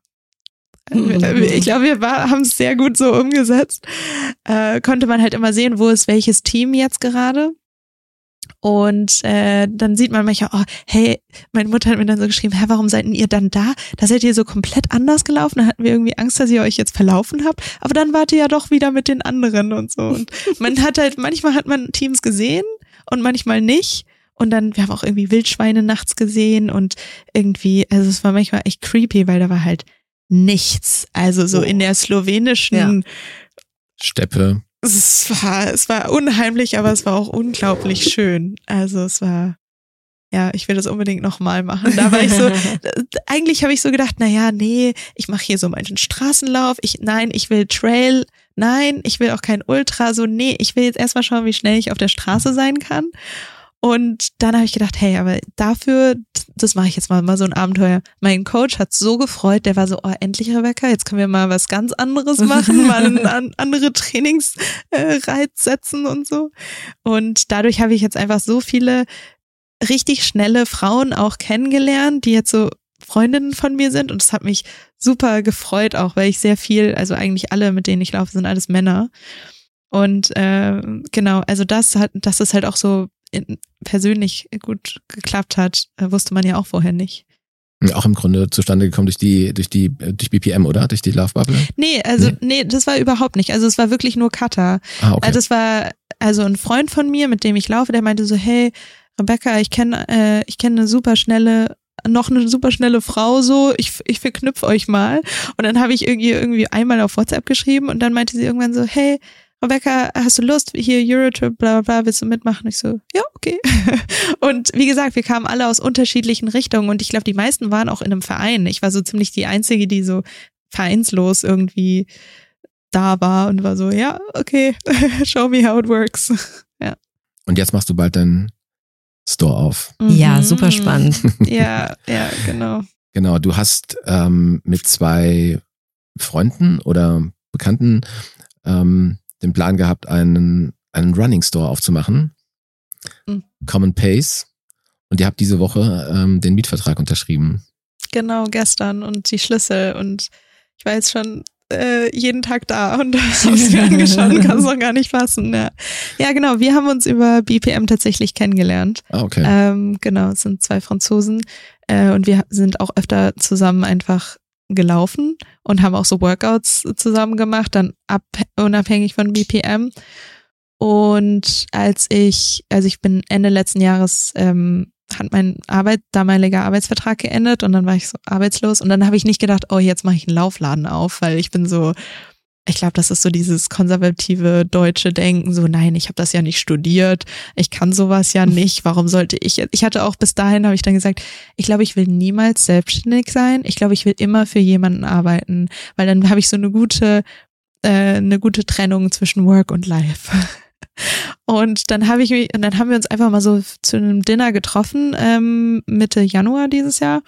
Ich glaube, wir haben es sehr gut so umgesetzt. Äh, konnte man halt immer sehen, wo ist welches Team jetzt gerade. Und äh, dann sieht man manchmal, oh, hey, meine Mutter hat mir dann so geschrieben, hä, warum seid ihr dann da? Da seid ihr so komplett anders gelaufen. Da hatten wir irgendwie Angst, dass ihr euch jetzt verlaufen habt. Aber dann wart ihr ja doch wieder mit den anderen und so. Und man hat halt, manchmal hat man Teams gesehen und manchmal nicht. Und dann, wir haben auch irgendwie Wildschweine nachts gesehen und irgendwie, also es war manchmal echt creepy, weil da war halt nichts. Also so oh. in der slowenischen ja. Steppe. Es war, es war unheimlich, aber es war auch unglaublich schön. Also es war, ja, ich will das unbedingt nochmal machen. Da war ich so, eigentlich habe ich so gedacht, naja, nee, ich mache hier so meinen Straßenlauf. Ich, nein, ich will Trail. Nein, ich will auch kein Ultra. So, nee, ich will jetzt erstmal schauen, wie schnell ich auf der Straße sein kann. Und dann habe ich gedacht, hey, aber dafür, das mache ich jetzt mal, mal so ein Abenteuer. Mein Coach hat so gefreut, der war so, oh, endlich Rebecca, jetzt können wir mal was ganz anderes machen, mal einen andere Trainingsreiz setzen und so. Und dadurch habe ich jetzt einfach so viele richtig schnelle Frauen auch kennengelernt, die jetzt so Freundinnen von mir sind. Und es hat mich super gefreut auch, weil ich sehr viel, also eigentlich alle, mit denen ich laufe, sind alles Männer. Und äh, genau, also das hat, das ist halt auch so in, persönlich gut geklappt hat, äh, wusste man ja auch vorher nicht. Auch im Grunde zustande gekommen durch die, durch die, durch B P M, oder? Durch die Love Bubble? Nee, also, nee, nee das war überhaupt nicht. Also, es war wirklich nur Kata. Ah, okay. Also, das war, also ein Freund von mir, mit dem ich laufe, der meinte so, hey, Rebecca, ich kenne, äh, ich kenne eine super schnelle, noch eine super schnelle Frau, so, ich, ich verknüpfe euch mal. Und dann habe ich irgendwie, irgendwie einmal auf WhatsApp geschrieben und dann meinte sie irgendwann so, hey, Rebecca, hast du Lust, hier Eurotrip, bla bla bla, willst du mitmachen? Ich so, ja, okay. Und wie gesagt, wir kamen alle aus unterschiedlichen Richtungen und ich glaube, die meisten waren auch in einem Verein. Ich war so ziemlich die Einzige, die so vereinslos irgendwie da war und war so, ja, okay, show me how it works. Ja. Und jetzt machst du bald deinen Store auf. Ja, Mhm. super spannend. Ja, ja, genau. Genau, du hast ähm, mit zwei Freunden oder Bekannten ähm, den Plan gehabt, einen, einen Running Store aufzumachen. Mhm. Common Pace. Und ihr habt diese Woche ähm, den Mietvertrag unterschrieben. Genau, gestern und die Schlüssel und ich war jetzt schon äh, jeden Tag da und hab's mir angeschaut und kann es noch gar nicht fassen. Ja. ja, genau, wir haben uns über B P M tatsächlich kennengelernt. Ah, okay. Ähm, genau, es sind zwei Franzosen äh, und wir sind auch öfter zusammen einfach gelaufen und haben auch so Workouts zusammen gemacht, dann ab, unabhängig von B P M. Und als ich, also ich bin Ende letzten Jahres, ähm, hat mein Arbeit, damaliger Arbeitsvertrag geendet und dann war ich so arbeitslos und dann habe ich nicht gedacht, oh, jetzt mache ich einen Laufladen auf, weil ich bin so, ich glaube, das ist so dieses konservative deutsche Denken, so nein, ich habe das ja nicht studiert, ich kann sowas ja nicht, warum sollte ich jetzt? Ich hatte auch bis dahin, habe ich dann gesagt, ich glaube, ich will niemals selbstständig sein, ich glaube, ich will immer für jemanden arbeiten, weil dann habe ich so eine gute, äh, eine gute Trennung zwischen Work und Life. Und dann habe ich mich, und dann haben wir uns einfach mal so zu einem Dinner getroffen, ähm, Mitte Januar dieses Jahr.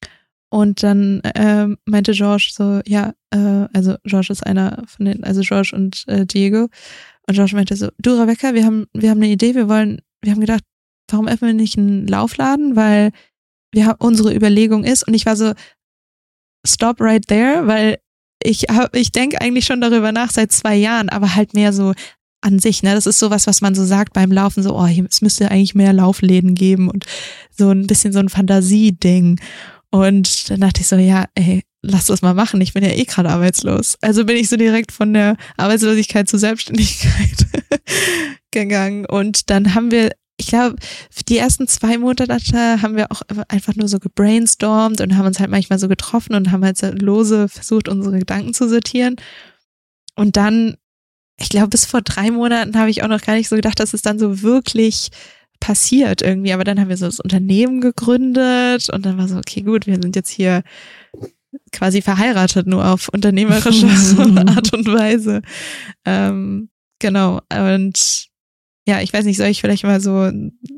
Und dann ähm, meinte George so, ja, äh, also George ist einer von den, also George und äh, Diego. Und George meinte so, du Rebecca, wir haben, wir haben eine Idee, wir wollen, wir haben gedacht, warum öffnen wir nicht einen Laufladen, weil wir haben, unsere Überlegung ist, und ich war so, stop right there, weil ich hab, ich denke eigentlich schon darüber nach seit zwei Jahren, aber halt mehr so an sich, ne, das ist sowas, was man so sagt beim Laufen, so, oh, es müsste eigentlich mehr Laufläden geben und so ein bisschen so ein Fantasieding. Und dann dachte ich so, ja, ey, lass das mal machen, ich bin ja eh gerade arbeitslos. Also bin ich so direkt von der Arbeitslosigkeit zur Selbstständigkeit gegangen. Und dann haben wir, ich glaube, die ersten zwei Monate haben wir auch einfach nur so gebrainstormt und haben uns halt manchmal so getroffen und haben halt so lose versucht, unsere Gedanken zu sortieren. Und dann, ich glaube, bis vor drei Monaten habe ich auch noch gar nicht so gedacht, dass es dann so wirklich passiert irgendwie, aber dann haben wir so das Unternehmen gegründet und dann war so, okay, gut, wir sind jetzt hier quasi verheiratet, nur auf unternehmerische Art und Weise. Ähm, genau, und ja, ich weiß nicht, soll ich vielleicht mal so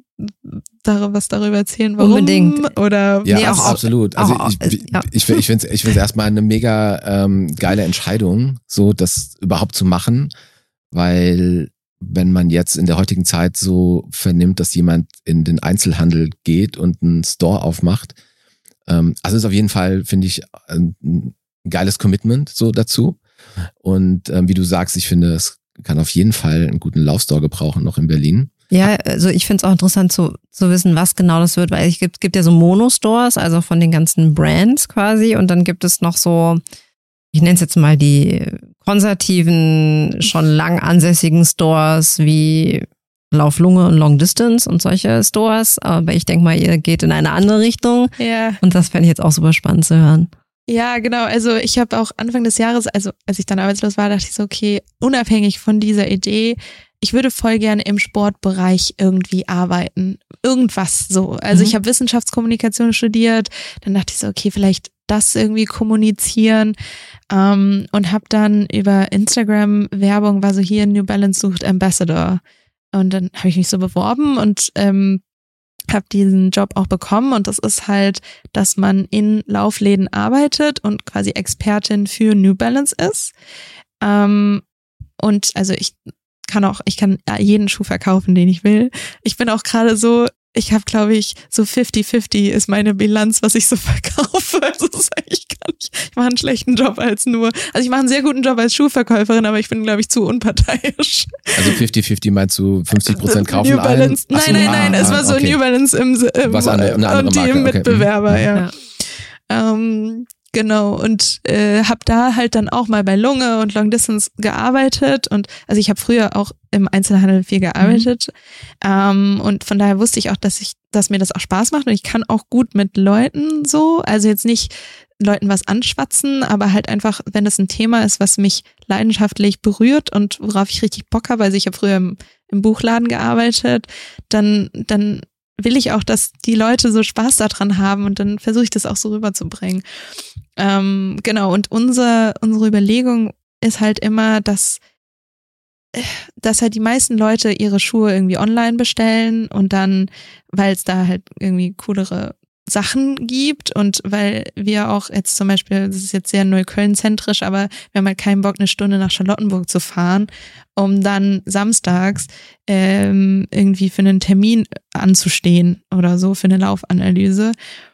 darüber, was darüber erzählen, warum? Unbedingt. Oder ja, nee, auch, absolut. Also auch, ich, ich, ja. ich, ich finde es ich find's erstmal eine mega ähm, geile Entscheidung, so das überhaupt zu machen, weil wenn man jetzt in der heutigen Zeit so vernimmt, dass jemand in den Einzelhandel geht und einen Store aufmacht, ähm, also ist auf jeden Fall, finde ich, ein geiles Commitment so dazu. Und ähm, wie du sagst, ich finde, es kann auf jeden Fall einen guten Laufstore gebrauchen, noch in Berlin. Ja, also ich finde es auch interessant zu, zu wissen, was genau das wird, weil es gibt, gibt ja so Mono-Stores, also von den ganzen Brands quasi, und dann gibt es noch so, ich nenne es jetzt mal die konservativen, schon lang ansässigen Stores wie Lauf Lunge und Long Distance und solche Stores. Aber ich denke mal, ihr geht in eine andere Richtung. ja. Und das fände ich jetzt auch super spannend zu hören. Ja, genau. Also ich habe auch Anfang des Jahres, also als ich dann arbeitslos war, dachte ich so, okay, unabhängig von dieser Idee, ich würde voll gerne im Sportbereich irgendwie arbeiten. Irgendwas so. Also Mhm. ich habe Wissenschaftskommunikation studiert, dann dachte ich so, okay, vielleicht das irgendwie kommunizieren, ähm, und habe dann über Instagram Werbung, war so hier, New Balance sucht Ambassador. Und dann habe ich mich so beworben und ähm, habe diesen Job auch bekommen, und das ist halt, dass man in Laufläden arbeitet und quasi Expertin für New Balance ist. Ähm, und also ich kann auch, ich kann jeden Schuh verkaufen, den ich will. Ich bin auch gerade so, ich habe, glaube ich, so fifty fifty ist meine Bilanz, was ich so verkaufe. Also das ist eigentlich gar nicht, ich mache einen schlechten Job als nur, also ich mache einen sehr guten Job als Schuhverkäuferin, aber ich bin, glaube ich, zu unparteiisch. Also fifty fifty meinst du fünfzig Prozent kaufen New Balance. ein? Nein, So, nein, ah, nein, es war so okay. New Balance im, im Was andere- eine andere und die Marke, im okay. Mitbewerber, Mhm. ja. Ja. Ähm, genau, und äh, habe da halt dann auch mal bei Lunge und Long Distance gearbeitet, und also ich habe früher auch im Einzelhandel viel gearbeitet, mhm. ähm, und von daher wusste ich auch, dass ich, dass mir das auch Spaß macht, und ich kann auch gut mit Leuten so, also jetzt nicht Leuten was anschwatzen, aber halt einfach, wenn das ein Thema ist, was mich leidenschaftlich berührt und worauf ich richtig Bock habe, also ich habe früher im, im Buchladen gearbeitet, dann dann will ich auch, dass die Leute so Spaß daran haben, und dann versuche ich das auch so rüberzubringen. Ähm, genau, und unser, unsere Überlegung ist halt immer, dass, dass halt die meisten Leute ihre Schuhe irgendwie online bestellen, und dann, weil es da halt irgendwie coolere Sachen gibt, und weil wir auch jetzt zum Beispiel, das ist jetzt sehr Neukölln-zentrisch, aber wir haben halt keinen Bock, eine Stunde nach Charlottenburg zu fahren, um dann samstags ähm, irgendwie für einen Termin anzustehen oder so, für eine Laufanalyse.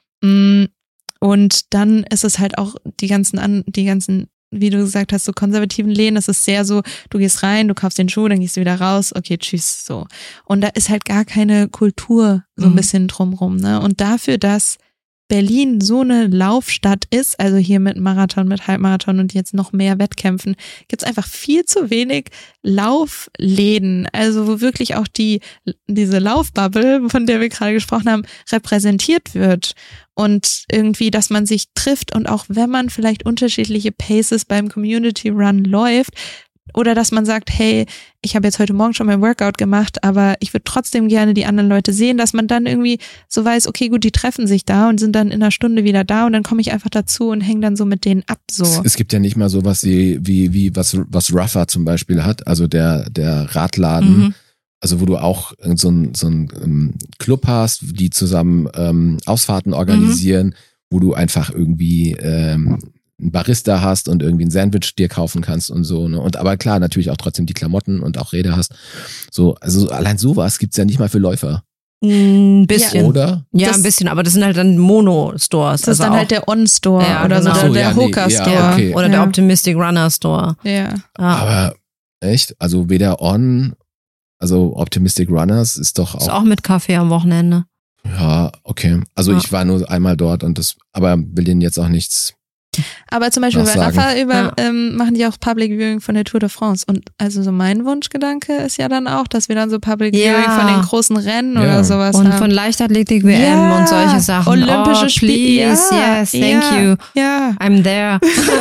Und dann ist es halt auch die ganzen, an, die ganzen, wie du gesagt hast, so konservativen Läden, es ist sehr so, du gehst rein, du kaufst den Schuh, dann gehst du wieder raus, okay, tschüss, so. Und da ist halt gar keine Kultur so ein Mhm. bisschen drumrum, ne? Und dafür, dass Berlin so eine Laufstadt ist, also hier mit Marathon, mit Halbmarathon und jetzt noch mehr Wettkämpfen, gibt's einfach viel zu wenig Laufläden, also wo wirklich auch die diese Laufbubble, von der wir gerade gesprochen haben, repräsentiert wird. Und irgendwie, dass man sich trifft und auch wenn man vielleicht unterschiedliche Paces beim Community Run läuft, oder dass man sagt, hey, ich habe jetzt heute Morgen schon mein Workout gemacht, aber ich würde trotzdem gerne die anderen Leute sehen, dass man dann irgendwie so weiß, okay, gut, die treffen sich da und sind dann in einer Stunde wieder da und dann komme ich einfach dazu und hänge dann so mit denen ab. So. Es, es gibt ja nicht mal sowas wie, wie, wie was, was Rougher zum Beispiel hat, also der, der Radladen, mhm. also wo du auch so ein, so ein um, Club hast, die zusammen ähm, Ausfahrten organisieren, mhm. wo du einfach irgendwie ähm, einen Barista hast und irgendwie ein Sandwich dir kaufen kannst und so, ne? Und aber klar, natürlich auch trotzdem die Klamotten und auch Räder hast. So, also allein sowas gibt's ja nicht mal für Läufer. Ein bisschen. Ja, oder? Ja, das, ein bisschen, aber das sind halt dann Mono-Stores. Das ist also dann auch, halt der On-Store ja, oder genau. so, so der, ja, der Hoka-Store. Nee, ja, okay. Oder ja. der Optimistic Runner Store. Ja. Ja. Aber echt? Also weder On, also Optimistic Runners ist doch auch. Ist auch mit Kaffee am Wochenende. Ja, okay. Also ja. ich war nur einmal dort und das, aber will denen jetzt auch nichts. Aber zum Beispiel bei sagen. Rafa über, Ja. ähm, machen die auch Public Viewing von der Tour de France. Und also so mein Wunschgedanke ist ja dann auch, dass wir dann so Public Ja. Viewing von den großen Rennen Ja. oder sowas Und haben. von Leichtathletik-W M Ja. und solche Sachen. Olympische oh, Spiele. please, Ja. yes, thank ja. you. Ja. I'm there.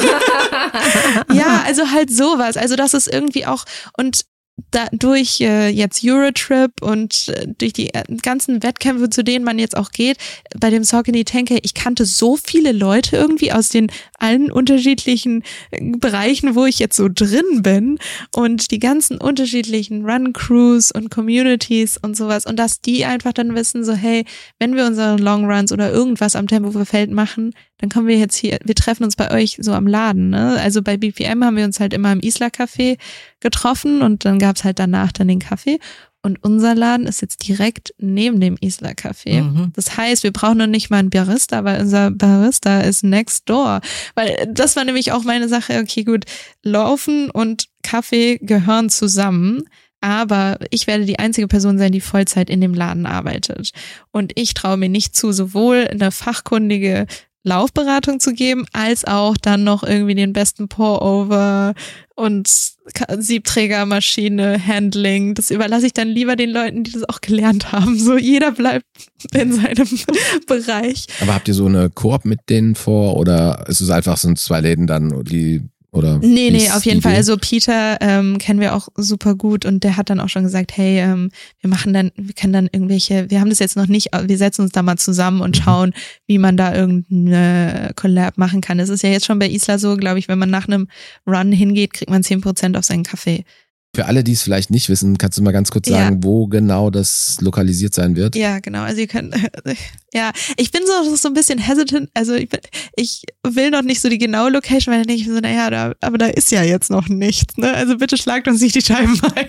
Ja, also halt sowas. Also das ist irgendwie auch, und da, durch äh, jetzt Eurotrip und äh, durch die äh, ganzen Wettkämpfe, zu denen man jetzt auch geht, bei dem Saucony ten K, ich kannte so viele Leute irgendwie aus den allen unterschiedlichen äh, Bereichen, wo ich jetzt so drin bin und die ganzen unterschiedlichen Run-Crews und Communities und sowas und dass die einfach dann wissen, so hey, wenn wir unsere Long Runs oder irgendwas am Tempelhofer Feld machen, dann kommen wir jetzt hier, wir treffen uns bei euch so am Laden, ne? Also bei B P M haben wir uns halt immer im Isla Café getroffen und dann gab's halt danach dann den Kaffee und unser Laden ist jetzt direkt neben dem Isla Café. Mhm. Das heißt, wir brauchen noch nicht mal einen Barista, weil unser Barista ist next door. Weil das war nämlich auch meine Sache, okay gut, Laufen und Kaffee gehören zusammen. Aber ich werde die einzige Person sein, die Vollzeit in dem Laden arbeitet. Und ich traue mir nicht zu, sowohl eine fachkundige Laufberatung zu geben, als auch dann noch irgendwie den besten Pour-Over und Siebträgermaschine, Handling. Das überlasse ich dann lieber den Leuten, die das auch gelernt haben. So jeder bleibt in seinem Bereich. Aber habt ihr so eine Koop mit denen vor oder ist es einfach so zwei Läden dann, die oder? Nee, nee, ist auf die jeden Fall. Idee? Also Peter ähm, kennen wir auch super gut und der hat dann auch schon gesagt, hey, ähm, wir machen dann, wir können dann irgendwelche, wir haben das jetzt noch nicht, wir setzen uns da mal zusammen und schauen, wie man da irgendeine Collab machen kann. Das ist ja jetzt schon bei Isla so, glaube ich, wenn man nach einem Run hingeht, kriegt man zehn Prozent auf seinen Kaffee. Für alle, die es vielleicht nicht wissen, kannst du mal ganz kurz sagen, Ja. wo genau das lokalisiert sein wird? Ja, genau. Also ihr könnt, ja, ich bin so, so ein bisschen hesitant. Also ich, bin, ich will noch nicht so die genaue Location, weil dann denke ich mir so, naja, da, aber da ist ja jetzt noch nichts. Ne? Also bitte schlagt uns nicht die Scheiben ein.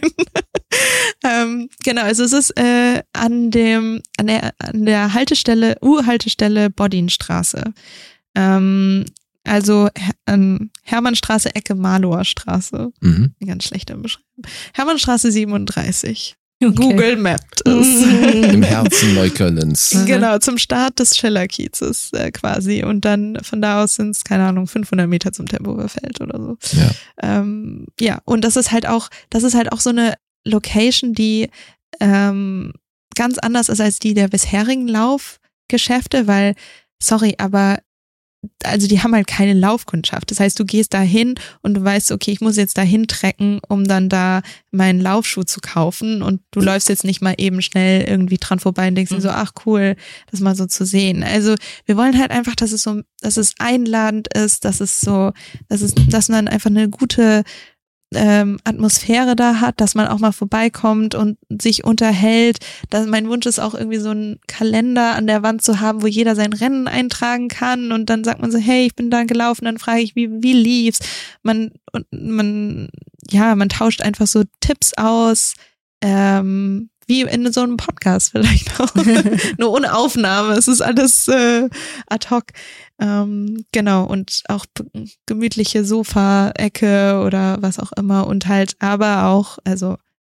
ähm, genau, also es ist äh, an dem, an der, an der Haltestelle, U-Haltestelle Bodinstraße. Ähm, also ähm, Hermannstraße, Ecke Marlower Straße. Mhm. Ganz schlechter Beschreibung. Hermannstraße siebenunddreißig. Okay. Google Mapped es. Im Herzen Neuköllns. Genau, zum Start des Schillerkiezes äh, quasi. Und dann von da aus sind es, keine Ahnung, fünfhundert Meter zum Tempelhofer Feld oder so. Ja. Ähm, ja, und das ist halt auch, das ist halt auch so eine Location, die ähm, ganz anders ist als die der bisherigen Laufgeschäfte, weil, sorry, aber also die haben halt keine Laufkundschaft. Das heißt, du gehst da hin und du weißt, okay, ich muss jetzt da hintrecken, um dann da meinen Laufschuh zu kaufen und du läufst jetzt nicht mal eben schnell irgendwie dran vorbei und denkst dir so, ach cool, das mal so zu sehen. Also wir wollen halt einfach, dass es so, dass es einladend ist, dass es so, dass es, dass man einfach eine gute ähm, Atmosphäre da hat, dass man auch mal vorbeikommt und sich unterhält. Das, mein Wunsch ist auch irgendwie so einen Kalender an der Wand zu haben, wo jeder sein Rennen eintragen kann und dann sagt man so, hey, ich bin da gelaufen, dann frage ich, wie wie lief's? Man und man ja, man tauscht einfach so Tipps aus, ähm, wie in so einem Podcast vielleicht auch. Nur ohne Aufnahme. Es ist alles äh, ad hoc. Ähm, genau. Und auch gemütliche Sofa-Ecke oder was auch immer. Und halt aber auch, also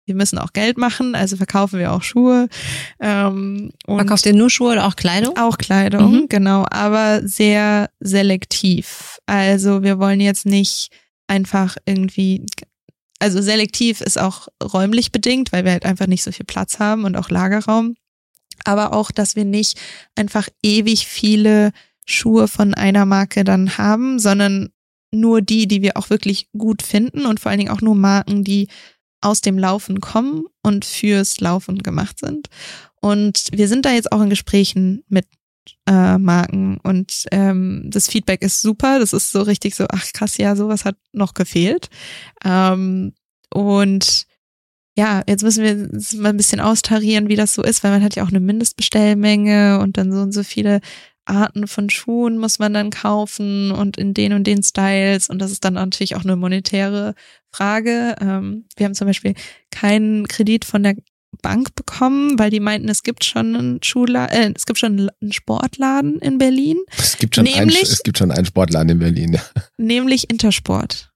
wir müssen auch Geld machen, also verkaufen wir auch Schuhe. Ähm, und Verkauft ihr nur Schuhe oder auch Kleidung? Auch Kleidung, Mhm. genau, aber sehr selektiv. Also wir wollen jetzt nicht einfach irgendwie, also selektiv ist auch räumlich bedingt, weil wir halt einfach nicht so viel Platz haben und auch Lagerraum. Aber auch, dass wir nicht einfach ewig viele Schuhe von einer Marke dann haben, sondern nur die, die wir auch wirklich gut finden und vor allen Dingen auch nur Marken, die aus dem Laufen kommen und fürs Laufen gemacht sind. Und wir sind da jetzt auch in Gesprächen mit äh, Marken und ähm, das Feedback ist super. Das ist so richtig so, ach krass, ja, sowas hat noch gefehlt. Ähm, und ja, jetzt müssen wir jetzt mal ein bisschen austarieren, wie das so ist, weil man hat ja auch eine Mindestbestellmenge und dann so und so viele Arten von Schuhen muss man dann kaufen und in den und den Styles und das ist dann natürlich auch eine monetäre Frage. Ähm, wir haben zum Beispiel keinen Kredit von der Bank bekommen, weil die meinten, es gibt schon einen Schuhladen, äh, es gibt schon einen Sportladen in Berlin. Es gibt schon, einen, Nämlich- es gibt schon einen Sportladen in Berlin. Ja. Nämlich Intersport.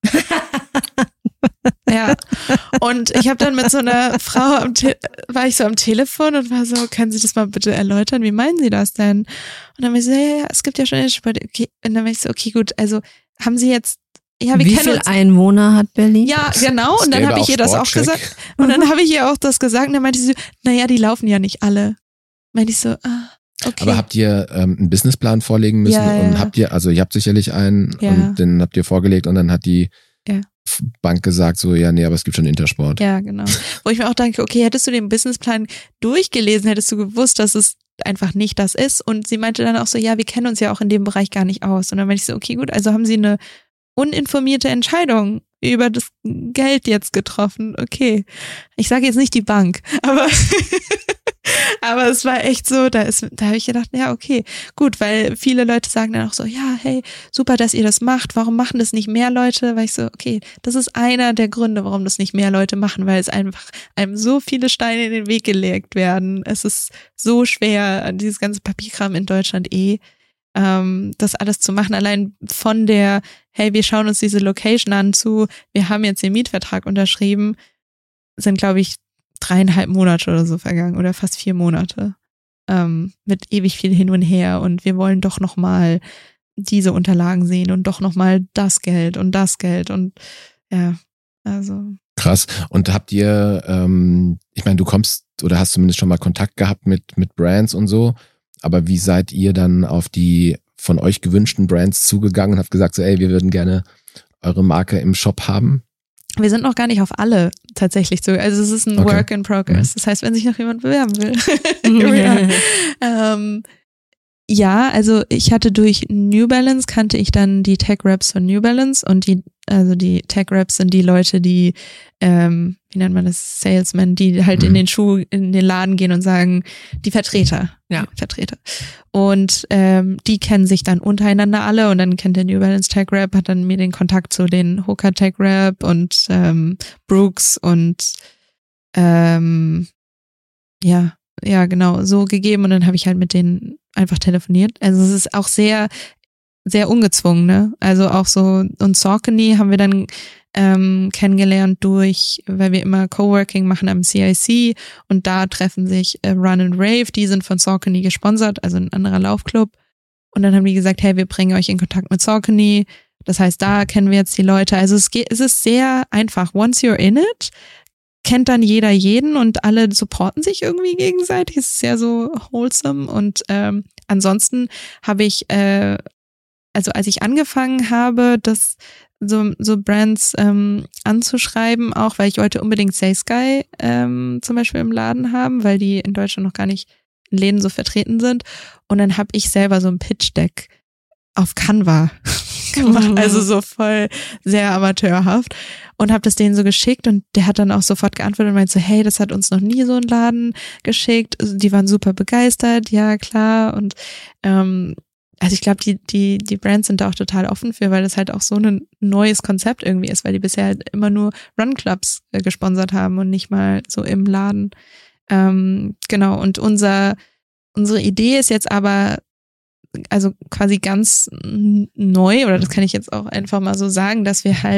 Ja, und ich habe dann mit so einer Frau am Te- war ich so am Telefon und war so, können Sie das mal bitte erläutern, wie meinen Sie das denn? Und dann war ich so, ja, ja, es gibt ja schon Intersport. Okay. Und dann war ich so, okay, gut, also haben Sie jetzt, ja, wir Wie kennen viel uns. Einwohner hat Berlin? Ja, genau, Es und dann gäbe habe ich auch ihr das auch Sportcheck. gesagt. Und dann habe ich ihr auch das gesagt und dann meinte sie, naja, die laufen ja nicht alle. Meinte ich so, ah, okay. Aber habt ihr ähm, einen Businessplan vorlegen müssen Ja, und ja. habt ihr, also ihr habt sicherlich einen Ja. und den habt ihr vorgelegt und dann hat die Ja. Bank gesagt so, ja, nee, aber es gibt schon Intersport. Ja, genau. Wo ich mir auch denke, okay, hättest du den Businessplan durchgelesen, hättest du gewusst, dass es einfach nicht das ist. Und sie meinte dann auch so, ja, wir kennen uns ja auch in dem Bereich gar nicht aus. Und dann meinte ich so, okay, gut, also haben sie eine uninformierte Entscheidung über das Geld jetzt getroffen. Okay, ich sage jetzt nicht die Bank, aber aber es war echt so, da ist, da habe ich gedacht, ja, okay, gut, weil viele Leute sagen dann auch so, ja, hey, super, dass ihr das macht. Warum machen das nicht mehr Leute? Weil ich so, okay, das ist einer der Gründe, warum das nicht mehr Leute machen, weil es einfach einem so viele Steine in den Weg gelegt werden. Es ist so schwer, dieses ganze Papierkram in Deutschland eh, ähm, das alles zu machen. Allein von der, hey, wir schauen uns diese Location an zu, wir haben jetzt den Mietvertrag unterschrieben, sind, glaube ich, dreieinhalb Monate oder so vergangen oder fast vier Monate ähm, mit ewig viel hin und her und wir wollen doch nochmal diese Unterlagen sehen und doch nochmal das Geld und das Geld und ja, also. Krass. Und habt ihr, ähm, ich meine, du kommst oder hast zumindest schon mal Kontakt gehabt mit mit Brands und so, aber wie seid ihr dann auf die von euch gewünschten Brands zugegangen und habt gesagt so, ey, wir würden gerne eure Marke im Shop haben? Wir sind noch gar nicht auf alle tatsächlich so. Also es ist ein Okay. Work in Progress. Das heißt, wenn sich noch jemand bewerben will. Here we are. ähm, ja, also ich hatte durch New Balance kannte ich dann die Tech Reps von New Balance und die, also die Tech Reps sind die Leute, die, ähm, wie nennt man das, Salesmen, die halt Mhm. in den Schuh, in den Laden gehen und sagen, die Vertreter. Ja. Die Vertreter. Und ähm, die kennen sich dann untereinander alle und dann kennt der New Balance Tech Rep, hat dann mir den Kontakt zu den Hoka Tech Rep und ähm, Brooks und ähm, ja, ja, genau, so gegeben und dann habe ich halt mit denen einfach telefoniert. Also es ist auch sehr, sehr ungezwungen, ne? Also auch so, und Saucony haben wir dann ähm, kennengelernt durch, weil wir immer Coworking machen am C I C und da treffen sich äh, Run and Rave, die sind von Saucony gesponsert, also ein anderer Laufclub. Und dann haben die gesagt, hey, wir bringen euch in Kontakt mit Saucony. Das heißt, da kennen wir jetzt die Leute. Also es geht, es ist sehr einfach. Once you're in it, kennt dann jeder jeden und alle supporten sich irgendwie gegenseitig. Es ist sehr so wholesome und ähm, ansonsten habe ich, äh, also als ich angefangen habe, das so, so Brands ähm, anzuschreiben, auch weil ich wollte unbedingt Say Sky ähm, zum Beispiel im Laden haben, weil die in Deutschland noch gar nicht in Läden so vertreten sind. Und dann habe ich selber so ein Pitch-Deck auf Canva gemacht, also so voll sehr amateurhaft und habe das denen so geschickt und der hat dann auch sofort geantwortet und meinte so, hey, das hat uns noch nie so ein Laden geschickt. Also die waren super begeistert, ja klar und ähm, also ich glaube, die die die Brands sind da auch total offen für, weil das halt auch so ein neues Konzept irgendwie ist, weil die bisher halt immer nur Run-Clubs äh, gesponsert haben und nicht mal so im Laden. Ähm, genau, und unser unsere Idee ist jetzt aber also quasi ganz neu, oder das kann ich jetzt auch einfach mal so sagen, dass wir halt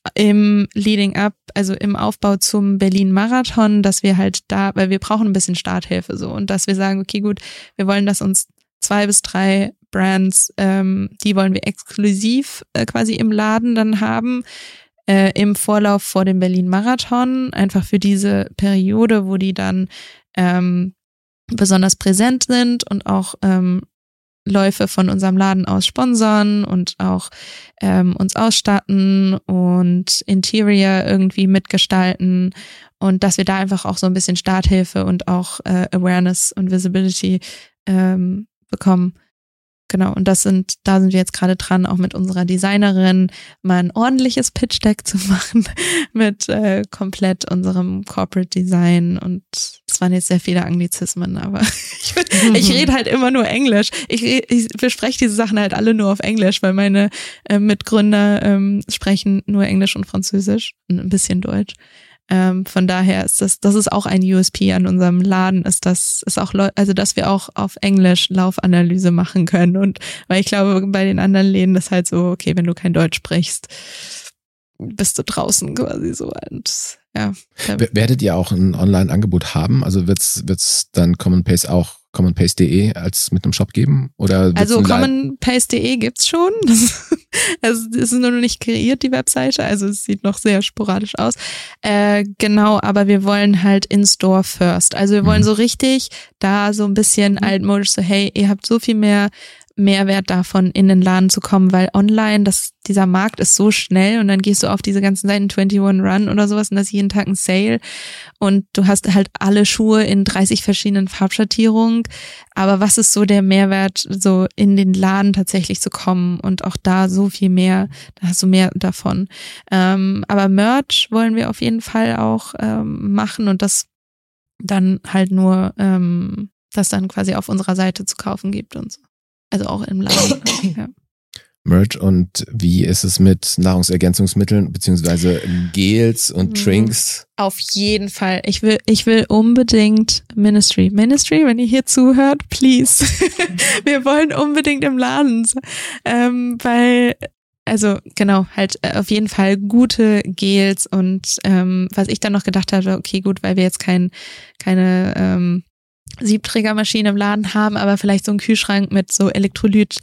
im Leading Up, also im Aufbau zum Berlin-Marathon, dass wir halt da, weil wir brauchen ein bisschen Starthilfe so und dass wir sagen, okay gut, wir wollen, dass uns zwei bis drei Brands, ähm, die wollen wir exklusiv äh, quasi im Laden dann haben, äh, im Vorlauf vor dem Berlin-Marathon, einfach für diese Periode, wo die dann ähm, besonders präsent sind und auch ähm, Läufe von unserem Laden aus sponsern und auch ähm, uns ausstatten und Interior irgendwie mitgestalten und dass wir da einfach auch so ein bisschen Starthilfe und auch äh, Awareness und Visibility ähm, bekommen. Genau, und das sind, da sind wir jetzt gerade dran, auch mit unserer Designerin mal ein ordentliches Pitch-Deck zu machen mit äh, komplett unserem Corporate Design und es waren jetzt sehr viele Anglizismen, aber ich, ich rede halt immer nur Englisch. Ich, ich bespreche diese Sachen halt alle nur auf Englisch, weil meine äh, Mitgründer ähm, sprechen nur Englisch und Französisch und ein bisschen Deutsch. Ähm, von daher ist das, das ist auch ein U S P an unserem Laden, ist das, ist auch, also dass wir auch auf Englisch Laufanalyse machen können und weil ich glaube, bei den anderen Läden ist halt so, okay, wenn du kein Deutsch sprichst, bist du draußen quasi so und ja. Werdet ihr auch ein Online-Angebot haben? Also wird's, wird's dann Common Pace auch commonpace punkt de als mit einem Shop geben? Oder also commonpace punkt de gibt's schon. Also es ist nur noch nicht kreiert, die Webseite. Also es sieht noch sehr sporadisch aus. Äh, genau, aber wir wollen halt in-store first. Also wir wollen mhm. so richtig da so ein bisschen mhm. altmodisch so, hey, ihr habt so viel mehr Mehrwert davon, in den Laden zu kommen, weil online, das, dieser Markt ist so schnell und dann gehst du auf diese ganzen Seiten einundzwanzig Run oder sowas und da ist jeden Tag ein Sale und du hast halt alle Schuhe in dreißig verschiedenen Farbschattierungen, aber was ist so der Mehrwert, so in den Laden tatsächlich zu kommen und auch da so viel mehr, da hast du mehr davon. Ähm, aber Merch wollen wir auf jeden Fall auch ähm, machen und das dann halt nur, ähm, das dann quasi auf unserer Seite zu kaufen gibt und so. Also auch im Laden. Ja. Merch und wie ist es mit Nahrungsergänzungsmitteln beziehungsweise Gels und mhm. Drinks? Auf jeden Fall. Ich will, ich will unbedingt Ministry. Ministry, wenn ihr hier zuhört, please. Wir wollen unbedingt im Laden, ähm, weil also genau, halt äh, auf jeden Fall gute Gels und ähm, was ich dann noch gedacht hatte, okay gut, weil wir jetzt kein keine ähm, Siebträgermaschine im Laden haben, aber vielleicht so ein Kühlschrank mit so Elektrolyt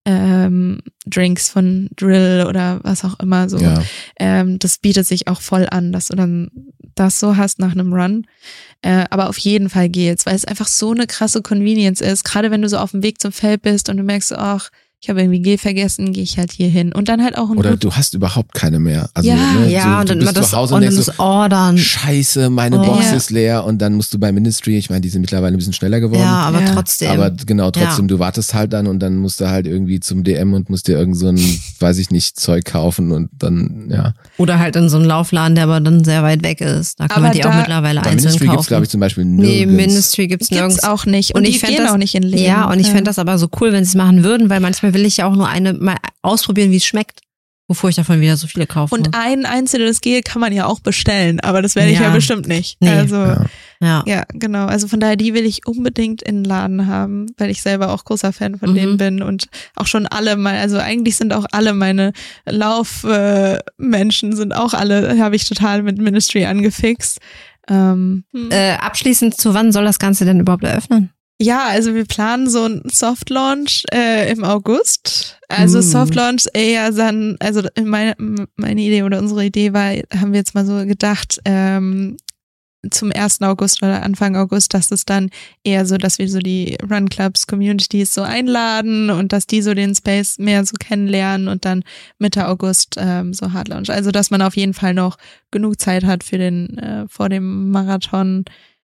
ähm, Drinks von Drill oder was auch immer so. Ja. Ähm, das bietet sich auch voll an, dass du dann das so hast nach einem Run. Äh, aber auf jeden Fall Gels, weil es einfach so eine krasse Convenience ist. Gerade wenn du so auf dem Weg zum Feld bist und du merkst so, ach, ich habe irgendwie Gel vergessen, gehe ich halt hier hin. Und dann halt auch ein Oder gut- du hast überhaupt keine mehr. Also, Ja. ne, Ja, du, und du dann bist immer das, zu Hause und und denkst das so, Ordern. Scheiße, meine Oh. Box Ja. ist leer und dann musst du bei Ministry, ich meine, die sind mittlerweile ein bisschen schneller geworden. Ja, aber Ja. trotzdem. Aber genau, trotzdem, Ja. du wartest halt dann und dann musst du halt irgendwie zum D M und musst dir irgend so ein, weiß ich nicht, Zeug kaufen und dann, ja. Oder halt in so einem Laufladen, der aber dann sehr weit weg ist. Da kann Aber man die da- auch mittlerweile Bei einzeln Ministry kaufen. gibt's glaube ich, zum Beispiel Nee, nirgends. Ministry gibt's Gibt's nirgends. auch nicht. Und, Und die ich fänd gehen das- auch nicht in Läden. Ja, und ich fände das aber so cool, wenn sie es machen würden, weil manchmal will ich ja auch nur eine mal ausprobieren, wie es schmeckt, bevor ich davon wieder so viele kaufe. Und ein einzelnes Gel kann man ja auch bestellen, aber das werde ich ja, Ja. bestimmt nicht. Nee. Also Ja. ja. ja, genau. Also von daher, die will ich unbedingt in den Laden haben, weil ich selber auch großer Fan von Mhm. denen bin und auch schon alle mal, also eigentlich sind auch alle meine Laufmenschen äh, Menschen sind auch alle, habe ich total mit Ministry angefixt. Ähm, hm. Äh, abschließend, zu wann soll das Ganze denn überhaupt eröffnen? Ja, also wir planen so ein Soft Launch äh, im August. Also Uh. Soft Launch eher dann, also meine, meine Idee oder unsere Idee war, haben wir jetzt mal so gedacht, ähm, zum ersten August oder Anfang August, dass es dann eher so, dass wir so die Run Clubs Communities so einladen und dass die so den Space mehr so kennenlernen und dann Mitte August ähm, so Hard Launch. Also dass man auf jeden Fall noch genug Zeit hat für den äh, vor dem Marathon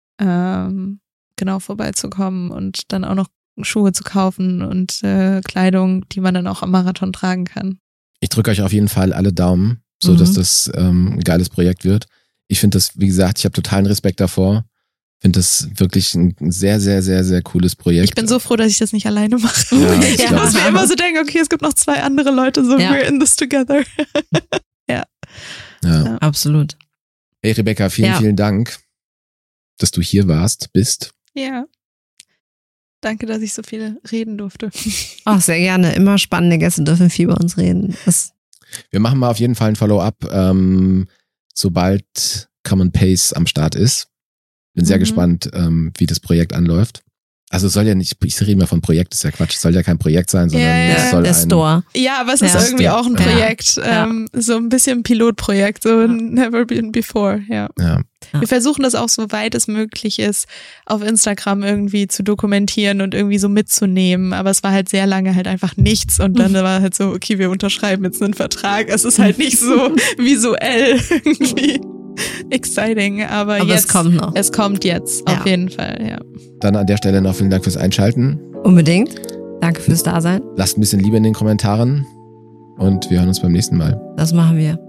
ähm, genau vorbeizukommen und dann auch noch Schuhe zu kaufen und äh, Kleidung, die man dann auch am Marathon tragen kann. Ich drücke euch auf jeden Fall alle Daumen, so Mhm. dass das ähm, ein geiles Projekt wird. Ich finde das, wie gesagt, ich habe totalen Respekt davor. Finde das wirklich ein sehr, sehr, sehr, sehr cooles Projekt. Ich bin so froh, dass ich das nicht alleine mache. Ja, ich ja, glaub, dass wir immer so denken, okay, es gibt noch zwei andere Leute, so Ja. we're in this together. ja. Ja. Absolut. Hey Rebecca, vielen, Ja. vielen Dank, dass du hier warst, bist. Ja. Danke, dass ich so viel reden durfte. Ach, sehr gerne. Immer spannende Gäste dürfen viel bei uns reden. Das Wir machen mal auf jeden Fall ein Follow-up, ähm, sobald Common Pace am Start ist. Bin sehr Mhm. gespannt, ähm, wie das Projekt anläuft. Also es soll ja nicht, ich rede immer von Projekt, ist ja Quatsch, es soll ja kein Projekt sein, sondern Ja, ja. es soll Der ein, Store. Ja, aber es Ja. ist irgendwie Ja. auch ein Ja. Projekt, Ja. ähm, so ein bisschen ein Pilotprojekt, so Ja. never been before, ja. ja. Ja. Wir versuchen das auch so weit es möglich ist, auf Instagram irgendwie zu dokumentieren und irgendwie so mitzunehmen, aber es war halt sehr lange halt einfach nichts und dann war halt so, okay, wir unterschreiben jetzt einen Vertrag, es ist halt nicht so visuell irgendwie exciting, aber, Aber jetzt, es kommt noch. es kommt jetzt, auf Ja. jeden Fall, ja. Dann an der Stelle noch vielen Dank fürs Einschalten. Unbedingt. Danke fürs Dasein. Lasst ein bisschen Liebe in den Kommentaren und wir hören uns beim nächsten Mal. Das machen wir.